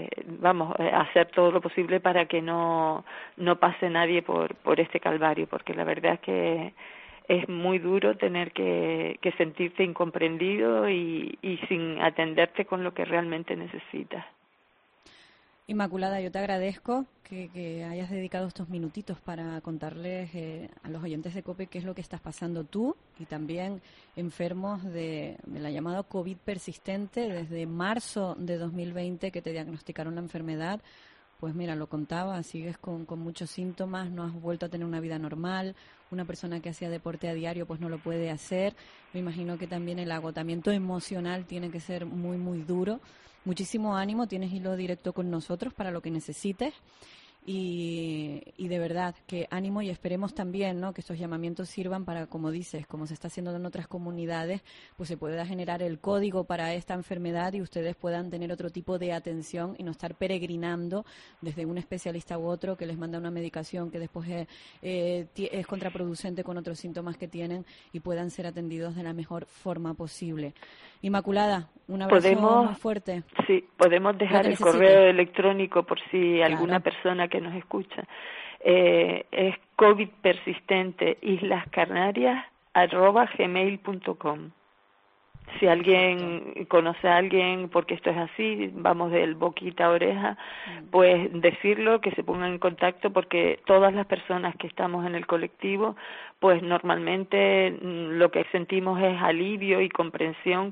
hacer todo lo posible para que no pase nadie por este calvario, porque la verdad es que es muy duro tener que sentirte incomprendido y sin atenderte con lo que realmente necesitas. Inmaculada, yo te agradezco que hayas dedicado estos minutitos para contarles a los oyentes de COPE qué es lo que estás pasando tú y también enfermos de la llamada COVID persistente desde marzo de 2020 que te diagnosticaron la enfermedad. Pues mira, lo contaba, sigues con muchos síntomas, no has vuelto a tener una vida normal, una persona que hacía deporte a diario pues no lo puede hacer. Me imagino que también el agotamiento emocional tiene que ser muy, muy duro. Muchísimo ánimo, tienes hilo directo con nosotros para lo que necesites. Y de verdad, que ánimo, y esperemos también, ¿no?, que estos llamamientos sirvan para, como dices, como se está haciendo en otras comunidades, pues se pueda generar el código para esta enfermedad y ustedes puedan tener otro tipo de atención y no estar peregrinando desde un especialista u otro que les manda una medicación que después es contraproducente con otros síntomas que tienen, y puedan ser atendidos de la mejor forma posible. Inmaculada, un abrazo muy fuerte. Sí, podemos dejar el correo electrónico por si alguna persona que nos escucha. Es COVID persistente Islas Canarias @gmail.com. Si alguien conoce a alguien, porque esto es así, vamos del boquita a oreja, pues decirlo, que se pongan en contacto, porque todas las personas que estamos en el colectivo, pues normalmente lo que sentimos es alivio y comprensión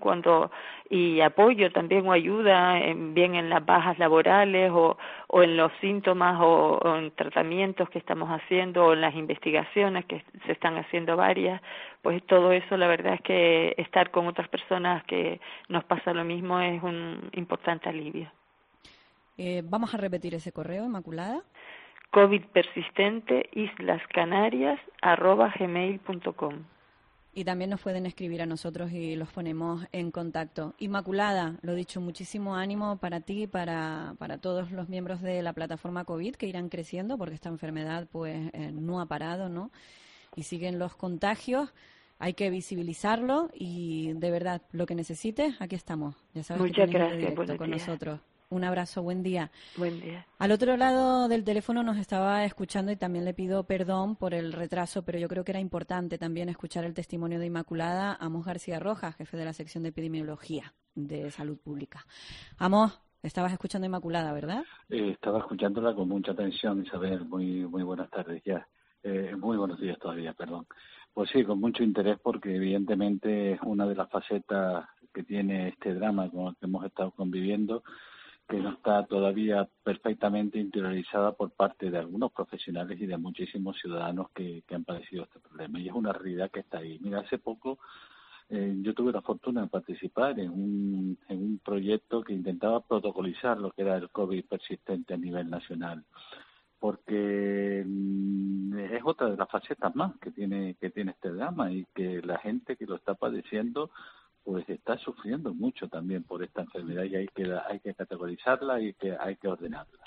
y apoyo también, o ayuda, bien en las bajas laborales o en los síntomas o en tratamientos que estamos haciendo, o en las investigaciones que se están haciendo varias. Pues todo eso, la verdad es que estar con otras personas que nos pasa lo mismo es un importante alivio. Vamos a repetir ese correo, Inmaculada. COVID persistente islascanarias @gmail.com. Y también nos pueden escribir a nosotros y los ponemos en contacto. Inmaculada, lo dicho, muchísimo ánimo para ti y para todos los miembros de la plataforma COVID, que irán creciendo, porque esta enfermedad pues no ha parado, ¿no? Y siguen los contagios. Hay que visibilizarlo y, de verdad, lo que necesites, aquí estamos. Ya sabes. Muchas que tienes gracias, directo buenos con días. nosotros. Un abrazo, buen día. Buen día. Al otro lado del teléfono nos estaba escuchando, y también le pido perdón por el retraso, pero yo creo que era importante también escuchar el testimonio de Inmaculada. Amos García Rojas, jefe de la sección de epidemiología de Salud Pública. Amos, estabas escuchando a Inmaculada, ¿verdad? Estaba escuchándola con mucha atención, Isabel. Muy buenas tardes ya. Muy buenos días todavía, perdón. Pues sí, con mucho interés, porque evidentemente es una de las facetas que tiene este drama con el que hemos estado conviviendo, que no está todavía perfectamente interiorizada por parte de algunos profesionales y de muchísimos ciudadanos que han padecido este problema. Y es una realidad que está ahí. Mira, hace poco yo tuve la fortuna de participar en un proyecto que intentaba protocolizar lo que era el COVID persistente a nivel nacional, porque es otra de las facetas más que tiene este drama, y que la gente que lo está padeciendo pues está sufriendo mucho también por esta enfermedad, y hay que categorizarla y que hay que ordenarla.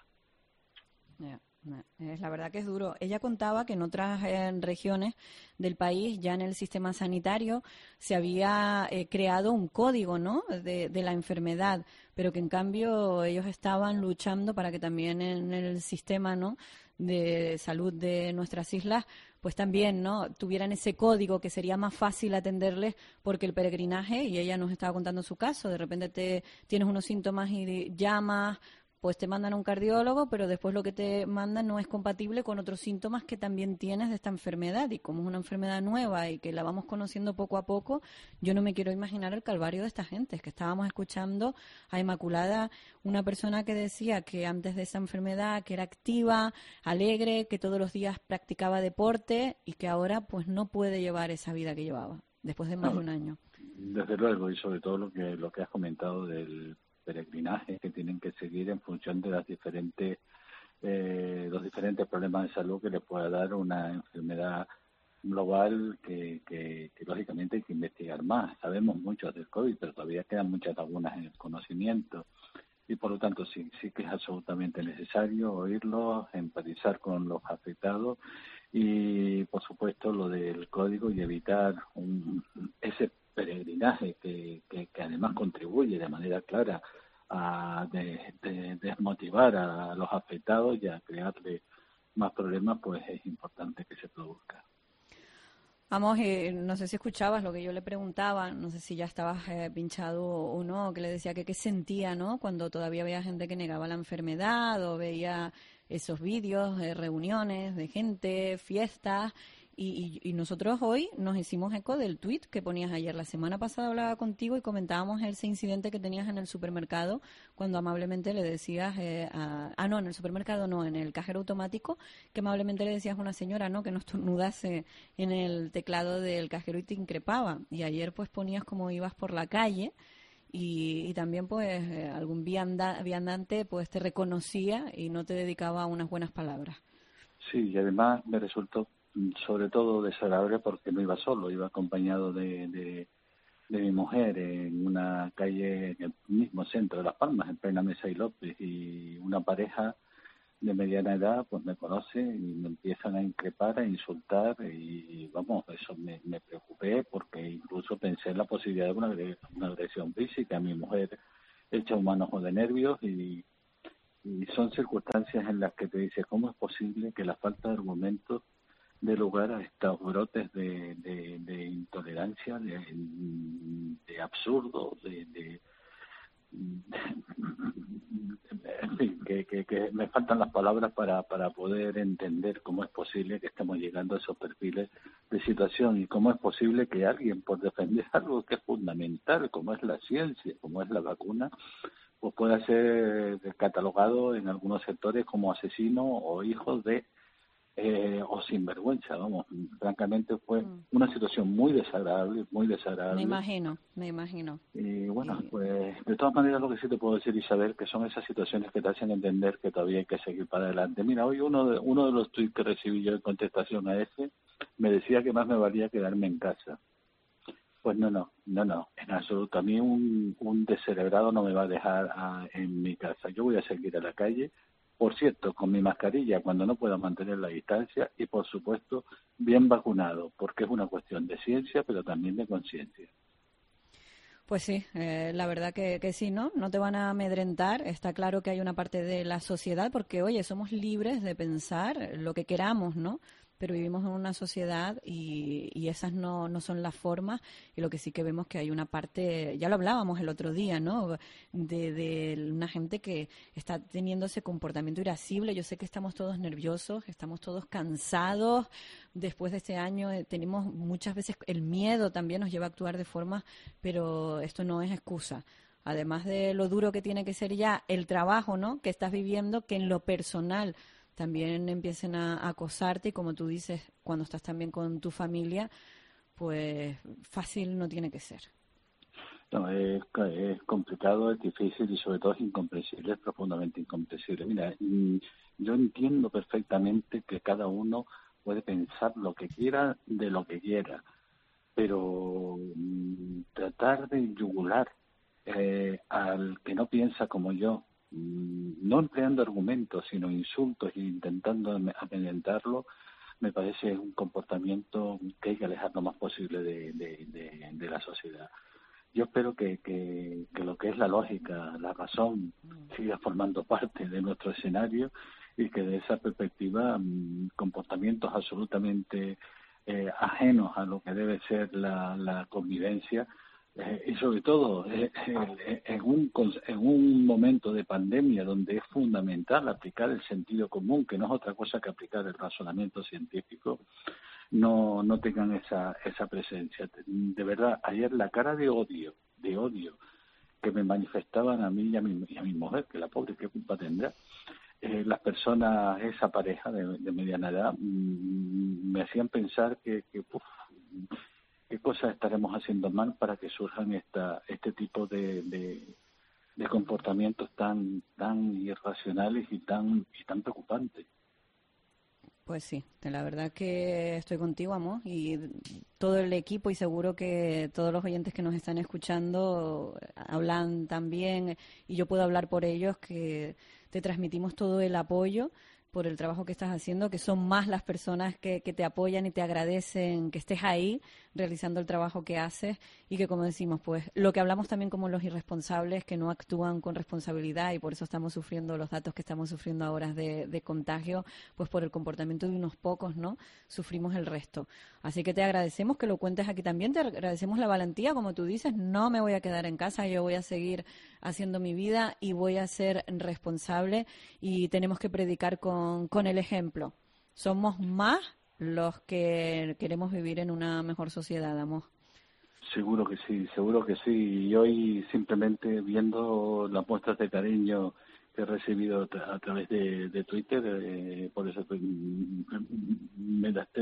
Es la verdad que es duro. Ella contaba que en otras regiones del país, ya en el sistema sanitario, se había creado un código, ¿no?, de la enfermedad, pero que en cambio ellos estaban luchando para que también en el sistema, ¿no?, de salud de nuestras islas, pues también, ¿no?, tuvieran ese código, que sería más fácil atenderles, porque el peregrinaje, y ella nos estaba contando su caso, de repente tienes unos síntomas y llamas, pues te mandan a un cardiólogo, pero después lo que te mandan no es compatible con otros síntomas que también tienes de esta enfermedad, y como es una enfermedad nueva y que la vamos conociendo poco a poco, yo no me quiero imaginar el calvario de esta gente. Es que estábamos escuchando a Inmaculada, una persona que decía que antes de esa enfermedad, que era activa, alegre, que todos los días practicaba deporte, y que ahora pues no puede llevar esa vida que llevaba, después de más de un año. Desde luego, y sobre todo lo que has comentado del peregrinaje que tienen que seguir en función de los diferentes problemas de salud que le pueda dar una enfermedad global que lógicamente hay que investigar más. Sabemos mucho del COVID, pero todavía quedan muchas lagunas en el conocimiento, y por lo tanto sí que es absolutamente necesario oírlos, empatizar con los afectados, y por supuesto lo del código, y evitar ese peregrinaje que además contribuye de manera clara a desmotivar a los afectados y a crearle más problemas, pues es importante que se produzca. Vamos, no sé si escuchabas lo que yo le preguntaba, no sé si ya estabas pinchado o no, que le decía que qué sentía, ¿no?, cuando todavía había gente que negaba la enfermedad, o veía esos vídeos de reuniones de gente, fiestas. Y nosotros hoy nos hicimos eco del tuit que ponías ayer. La semana pasada hablaba contigo y comentábamos ese incidente que tenías en el supermercado, cuando amablemente le decías, no, en el supermercado no, en el cajero automático, que amablemente le decías a una señora, ¿no?, que no estornudase en el teclado del cajero y te increpaba. Y ayer pues ponías cómo ibas por la calle y también pues algún viandante pues te reconocía y no te dedicaba unas buenas palabras. Sí, y además me resultó sobre todo desagradable porque no iba solo, iba acompañado de mi mujer en una calle en el mismo centro de Las Palmas, en plena Mesa y López, y una pareja de mediana edad pues me conoce y me empiezan a increpar, a insultar, y vamos, eso me preocupé porque incluso pensé en la posibilidad de una agresión física. Mi mujer echa un manojo de nervios y son circunstancias en las que te dices, ¿cómo es posible que la falta de argumentos dé lugar a estos brotes de intolerancia, de absurdo, en fin, que me faltan las palabras para poder entender cómo es posible que estemos llegando a esos perfiles de situación y cómo es posible que alguien, por defender algo que es fundamental, como es la ciencia, como es la vacuna, pues pueda ser catalogado en algunos sectores como asesino o hijo de o sinvergüenza, vamos. Francamente fue una situación muy desagradable. Me imagino. Y bueno, pues de todas maneras lo que sí te puedo decir, Isabel, que son esas situaciones que te hacen entender que todavía hay que seguir para adelante. Mira, hoy uno de los tuits que recibí yo en contestación a ese me decía que más me valía quedarme en casa. Pues no, en absoluto. A mí un descerebrado no me va a dejar en mi casa. Yo voy a seguir a la calle, por cierto, con mi mascarilla cuando no pueda mantener la distancia y, por supuesto, bien vacunado, porque es una cuestión de ciencia, pero también de conciencia. Pues sí, la verdad que sí, ¿no? No te van a amedrentar. Está claro que hay una parte de la sociedad, porque, oye, somos libres de pensar lo que queramos, ¿no? Pero vivimos en una sociedad y esas no son las formas, y lo que sí que vemos que hay una parte, ya lo hablábamos el otro día, ¿no? De una gente que está teniendo ese comportamiento irascible. Yo sé que estamos todos nerviosos, estamos todos cansados. Después de este año tenemos muchas veces el miedo también nos lleva a actuar de forma, pero esto no es excusa. Además de lo duro que tiene que ser ya el trabajo, ¿no? Que estás viviendo, que en lo personal también empiecen a acosarte, y como tú dices, cuando estás también con tu familia, pues fácil no tiene que ser. No, es complicado, es difícil y sobre todo es incomprensible, es profundamente incomprensible. Mira, yo entiendo perfectamente que cada uno puede pensar lo que quiera de lo que quiera, pero tratar de yugular al que no piensa como yo, no empleando argumentos, sino insultos e intentando amedrentarlo, me parece un comportamiento que hay que alejar lo más posible de la sociedad. Yo espero que lo que es la lógica, la razón, siga formando parte de nuestro escenario y que de esa perspectiva comportamientos absolutamente ajenos a lo que debe ser la convivencia, y sobre todo en un momento de pandemia donde es fundamental aplicar el sentido común, que no es otra cosa que aplicar el razonamiento científico, no tengan esa presencia. De verdad, ayer la cara de odio que me manifestaban a mí y a mi mujer, que la pobre, ¿qué culpa tendrá? Las personas, esa pareja de mediana edad, me hacían pensar que qué cosas estaremos haciendo mal para que surjan este tipo de comportamientos tan irracionales y tan preocupantes. Pues sí, la verdad que estoy contigo, amor, y todo el equipo, y seguro que todos los oyentes que nos están escuchando hablan también, y yo puedo hablar por ellos, que te transmitimos todo el apoyo por el trabajo que estás haciendo, que son más las personas que te apoyan y te agradecen que estés ahí realizando el trabajo que haces, y que, como decimos, pues lo que hablamos también como los irresponsables que no actúan con responsabilidad, y por eso estamos sufriendo los datos que estamos sufriendo ahora de contagio, pues por el comportamiento de unos pocos, ¿no? Sufrimos el resto. Así que te agradecemos que lo cuentes aquí también, te agradecemos la valentía, como tú dices, no me voy a quedar en casa, yo voy a seguir haciendo mi vida y voy a ser responsable, y tenemos que predicar con el ejemplo. Somos más los que queremos vivir en una mejor sociedad, amor. Seguro que sí. Y hoy, simplemente viendo las muestras de cariño que he recibido a través de Twitter, por eso me da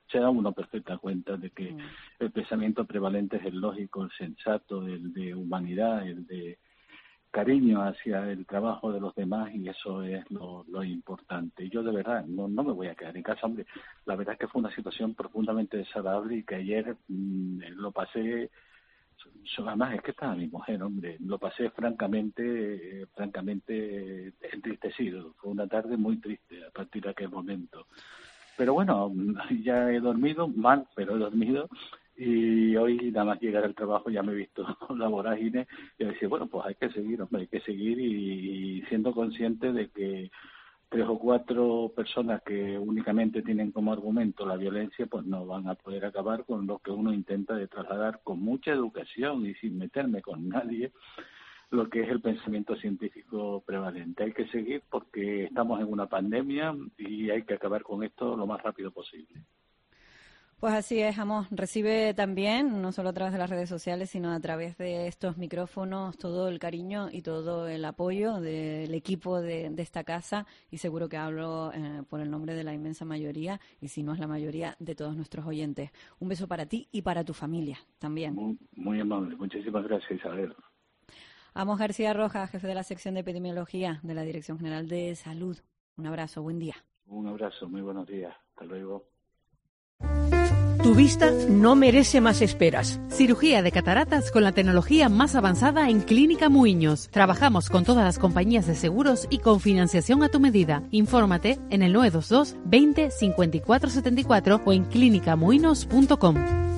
se da uno perfecta cuenta de que el pensamiento prevalente es el lógico, el sensato, el de humanidad, el de cariño hacia el trabajo de los demás, y eso es lo importante. Yo de verdad no me voy a quedar en casa, hombre. La verdad es que fue una situación profundamente desagradable y que ayer lo pasé, además es que estaba mi mujer, hombre, lo pasé francamente entristecido. Fue una tarde muy triste a partir de aquel momento. Pero bueno, ya he dormido mal, pero he dormido. Y hoy, nada más llegar al trabajo, ya me he visto la vorágine y decir, bueno, pues hay que seguir, hombre, hay que seguir y siendo consciente de que 3 o 4 personas que únicamente tienen como argumento la violencia, pues no van a poder acabar con lo que uno intenta de trasladar con mucha educación y sin meterme con nadie, lo que es el pensamiento científico prevalente. Hay que seguir porque estamos en una pandemia y hay que acabar con esto lo más rápido posible. Pues así es, Amos. Recibe también, no solo a través de las redes sociales, sino a través de estos micrófonos, todo el cariño y todo el apoyo del equipo de esta casa, y seguro que hablo por el nombre de la inmensa mayoría, y si no es la mayoría, de todos nuestros oyentes. Un beso para ti y para tu familia también. Muy amable. Muchísimas gracias, Isabel. Amos García Rojas, jefe de la sección de epidemiología de la Dirección General de Salud. Un abrazo, buen día. Un abrazo, muy buenos días. Hasta luego. Tu vista no merece más esperas. Cirugía de cataratas con la tecnología más avanzada en Clínica Muiños. Trabajamos con todas las compañías de seguros y con financiación a tu medida. Infórmate en el 922 20 54 74 o en clinicamuinos.com.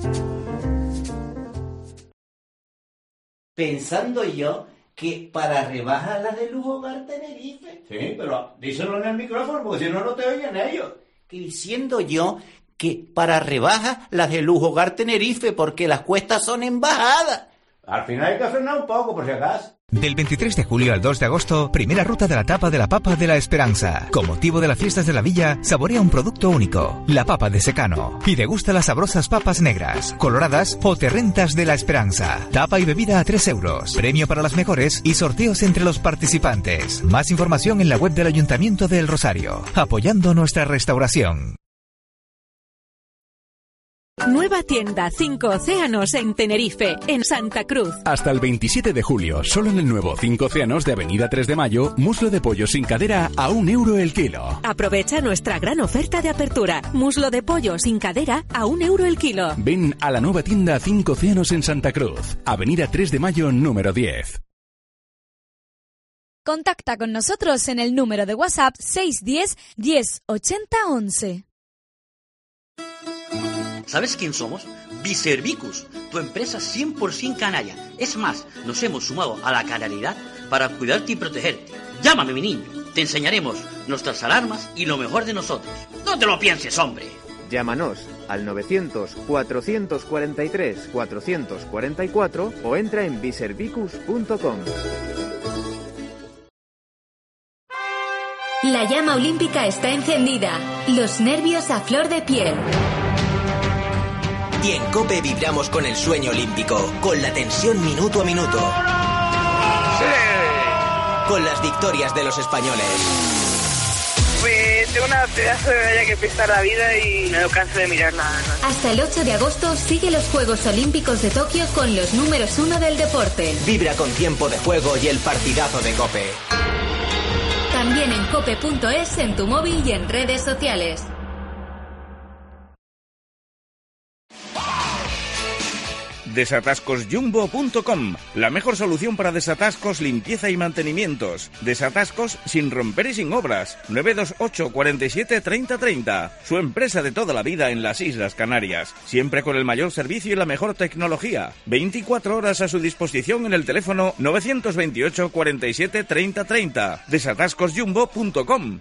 Pensando yo que para rebajar las de Lujo Hogar Tenerife. Sí, pero díselo en el micrófono porque si no, no te oyen ellos. Que diciendo yo que para rebajas las de Lujo Hogar Tenerife porque las cuestas son en bajada. Al final hay que frenar un poco por si acaso. Del 23 de julio al 2 de agosto, primera ruta de la tapa de la Papa de la Esperanza. Con motivo de las fiestas de la villa, saborea un producto único, la papa de secano. Y degusta las sabrosas papas negras, coloradas o terrentas de la Esperanza. Tapa y bebida a 3 euros. Premio para las mejores y sorteos entre los participantes. Más información en la web del Ayuntamiento de El Rosario. Apoyando nuestra restauración. Nueva tienda 5 Océanos en Tenerife, en Santa Cruz. Hasta el 27 de julio, solo en el nuevo 5 Océanos de Avenida 3 de Mayo, muslo de pollo sin cadera a 1 euro el kilo. Aprovecha nuestra gran oferta de apertura. Muslo de pollo sin cadera a 1 euro el kilo. Ven a la nueva tienda 5 Océanos en Santa Cruz, Avenida 3 de Mayo, número 10. Contacta con nosotros en el número de WhatsApp 610 10 80 11. ¿Sabes quién somos? Biservicus, tu empresa 100% canaria. Es más, nos hemos sumado a la canariedad para cuidarte y protegerte. Llámame, mi niño. Te enseñaremos nuestras alarmas y lo mejor de nosotros. No te lo pienses, hombre. Llámanos al 900-443-444 o entra en biservicus.com. La llama olímpica está encendida. Los nervios a flor de piel. Y en COPE vibramos con el sueño olímpico, con la tensión minuto a minuto. ¡Sí! Con las victorias de los españoles. Pues tengo una pedazo de medalla que pesa la vida y no canso de mirar nada. Hasta el 8 de agosto sigue los Juegos Olímpicos de Tokio con los números 1 del deporte. Vibra con tiempo de juego y el partidazo de COPE. También en cope.es, en tu móvil y en redes sociales. Desatascosjumbo.com, la mejor solución para desatascos, limpieza y mantenimientos. Desatascos sin romper y sin obras. 928 47 30 30. Su empresa de toda la vida en las Islas Canarias. Siempre con el mayor servicio y la mejor tecnología. 24 horas a su disposición en el teléfono 928 47 30 30. Desatascosjumbo.com.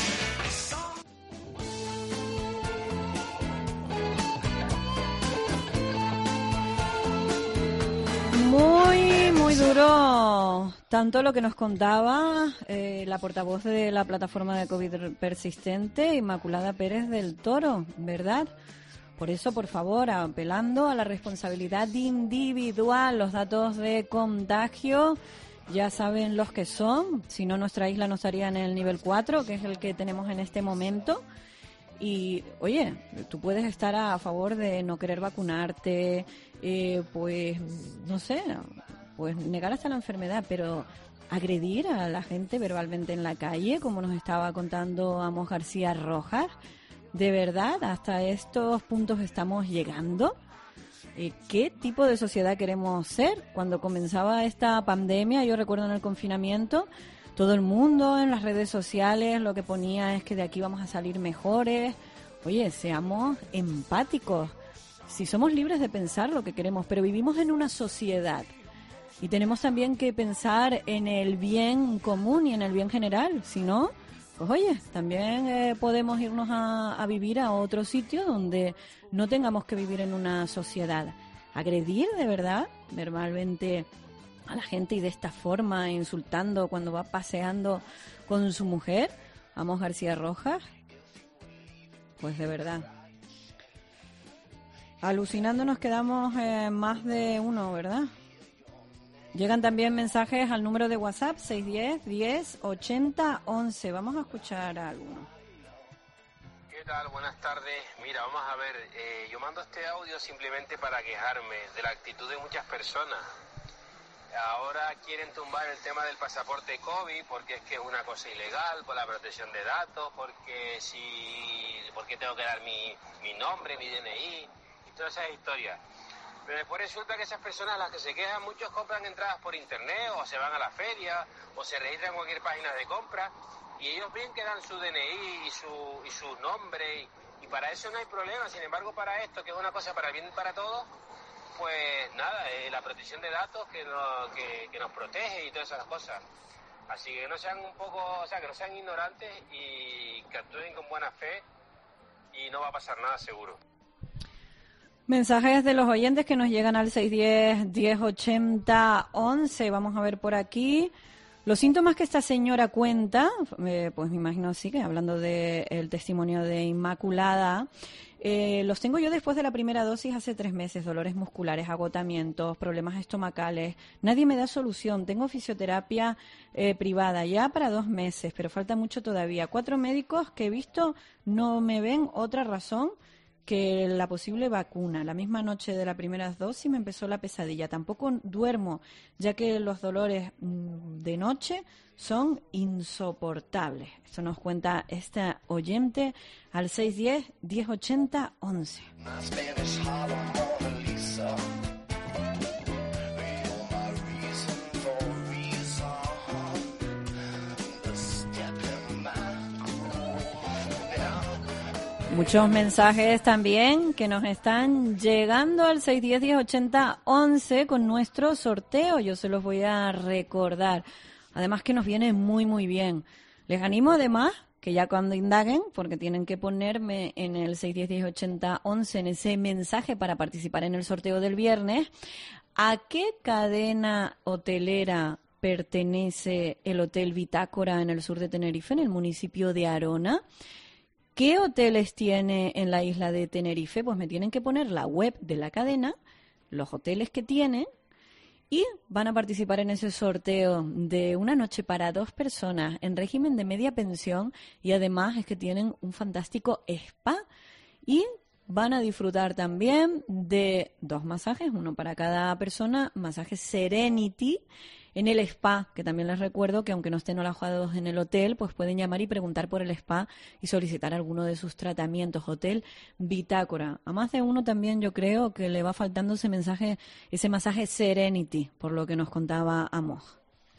Muy duro, tanto lo que nos contaba la portavoz de la plataforma de COVID persistente, Inmaculada Pérez del Toro, ¿verdad? Por eso, por favor, apelando a la responsabilidad individual, los datos de contagio ya saben los que son, si no nuestra isla no estaría en el nivel 4, que es el que tenemos en este momento. Y, oye, tú puedes estar a favor de no querer vacunarte, pues, no sé, pues negar hasta la enfermedad, pero agredir a la gente verbalmente en la calle, como nos estaba contando Amos García Rojas, ¿de verdad hasta estos puntos estamos llegando? ¿Qué tipo de sociedad queremos ser? Cuando comenzaba esta pandemia, yo recuerdo en el confinamiento, todo el mundo en las redes sociales lo que ponía es que de aquí vamos a salir mejores. Oye, seamos empáticos. Si somos libres de pensar lo que queremos, pero vivimos en una sociedad y tenemos también que pensar en el bien común y en el bien general. Si no, pues oye, también podemos irnos a vivir a otro sitio donde no tengamos que vivir en una sociedad. Agredir de verdad, verbalmente, a la gente y de esta forma, insultando cuando va paseando con su mujer, Amos García Rojas, pues de verdad. Alucinando nos quedamos más de uno, ¿verdad? Llegan también mensajes al número de WhatsApp 610 10 80 11. Vamos a escuchar a alguno. ¿Qué tal? Buenas tardes. Mira, vamos a ver, yo mando este audio simplemente para quejarme de la actitud de muchas personas. Ahora quieren tumbar el tema del pasaporte COVID porque es que es una cosa ilegal por la protección de datos, porque tengo que dar mi nombre, mi DNI y todas esas historias. Pero después resulta que esas personas, las que se quejan, muchos compran entradas por internet o se van a la feria o se registran en cualquier página de compra y ellos bien que dan su DNI y su nombre y para eso no hay problema. Sin embargo, para esto, que es una cosa para el bien para todos, pues nada, la protección de datos que nos protege y todas esas cosas. Así que no sean que no sean ignorantes y que actúen con buena fe y no va a pasar nada seguro. Mensajes de los oyentes que nos llegan al 610 1080 11. Vamos a ver por aquí. Los síntomas que esta señora cuenta, pues me imagino sí que hablando del testimonio de Inmaculada, los tengo yo después de la primera dosis hace 3 meses, dolores musculares, agotamientos, problemas estomacales, nadie me da solución, tengo fisioterapia privada ya para 2 meses, pero falta mucho todavía. 4 médicos que he visto no me ven otra razón que la posible vacuna. La misma noche de la primera dosis me empezó la pesadilla. Tampoco duermo, ya que los dolores de noche son insoportables. Esto nos cuenta esta oyente al 610 1080 11. Muchos mensajes también que nos están llegando al 610 1080 11 con nuestro sorteo. Yo se los voy a recordar. Además que nos viene muy, muy bien. Les animo además que ya cuando indaguen, porque tienen que ponerme en el 610 1080 11 en ese mensaje para participar en el sorteo del viernes, ¿a qué cadena hotelera pertenece el Hotel Bitácora en el sur de Tenerife, en el municipio de Arona? ¿Qué hoteles tiene en la isla de Tenerife? Pues me tienen que poner la web de la cadena, los hoteles que tienen, y van a participar en ese sorteo de una noche para 2 personas en régimen de media pensión, y además es que tienen un fantástico spa y van a disfrutar también de 2 masajes, uno para cada persona, masaje Serenity en el spa, que también les recuerdo que aunque no estén alojados en el hotel, pues pueden llamar y preguntar por el spa y solicitar alguno de sus tratamientos. Hotel Bitácora. A más de uno también yo creo que le va faltando ese masaje Serenity, por lo que nos contaba Amos.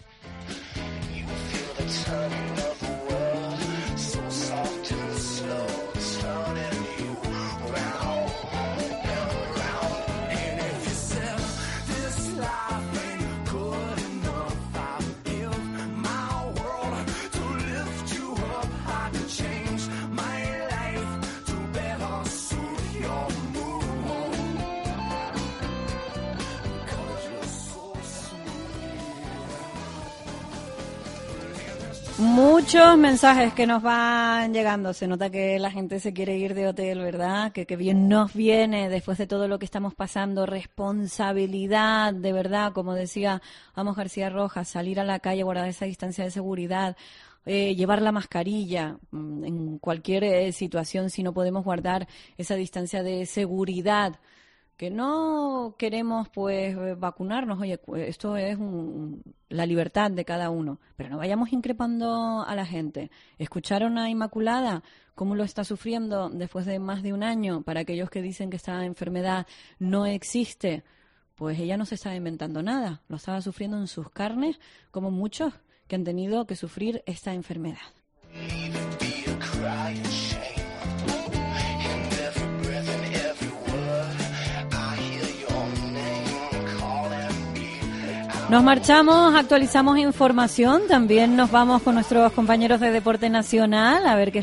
Muchos mensajes que nos van llegando. Se nota que la gente se quiere ir de hotel, ¿verdad? Que bien nos viene después de todo lo que estamos pasando. Responsabilidad, de verdad, como decía Amos García Rojas, salir a la calle, guardar esa distancia de seguridad, llevar la mascarilla en en cualquier situación, si no podemos guardar esa distancia de seguridad, que no queremos pues vacunarnos, oye, esto es la libertad de cada uno, pero no vayamos increpando a la gente. ¿Escucharon a Inmaculada cómo lo está sufriendo después de más de un año? Para aquellos que dicen que esta enfermedad no existe, pues ella no se estaba inventando nada, lo estaba sufriendo en sus carnes, como muchos que han tenido que sufrir esta enfermedad. Nos marchamos, actualizamos información, también nos vamos con nuestros compañeros de Deporte Nacional a ver qué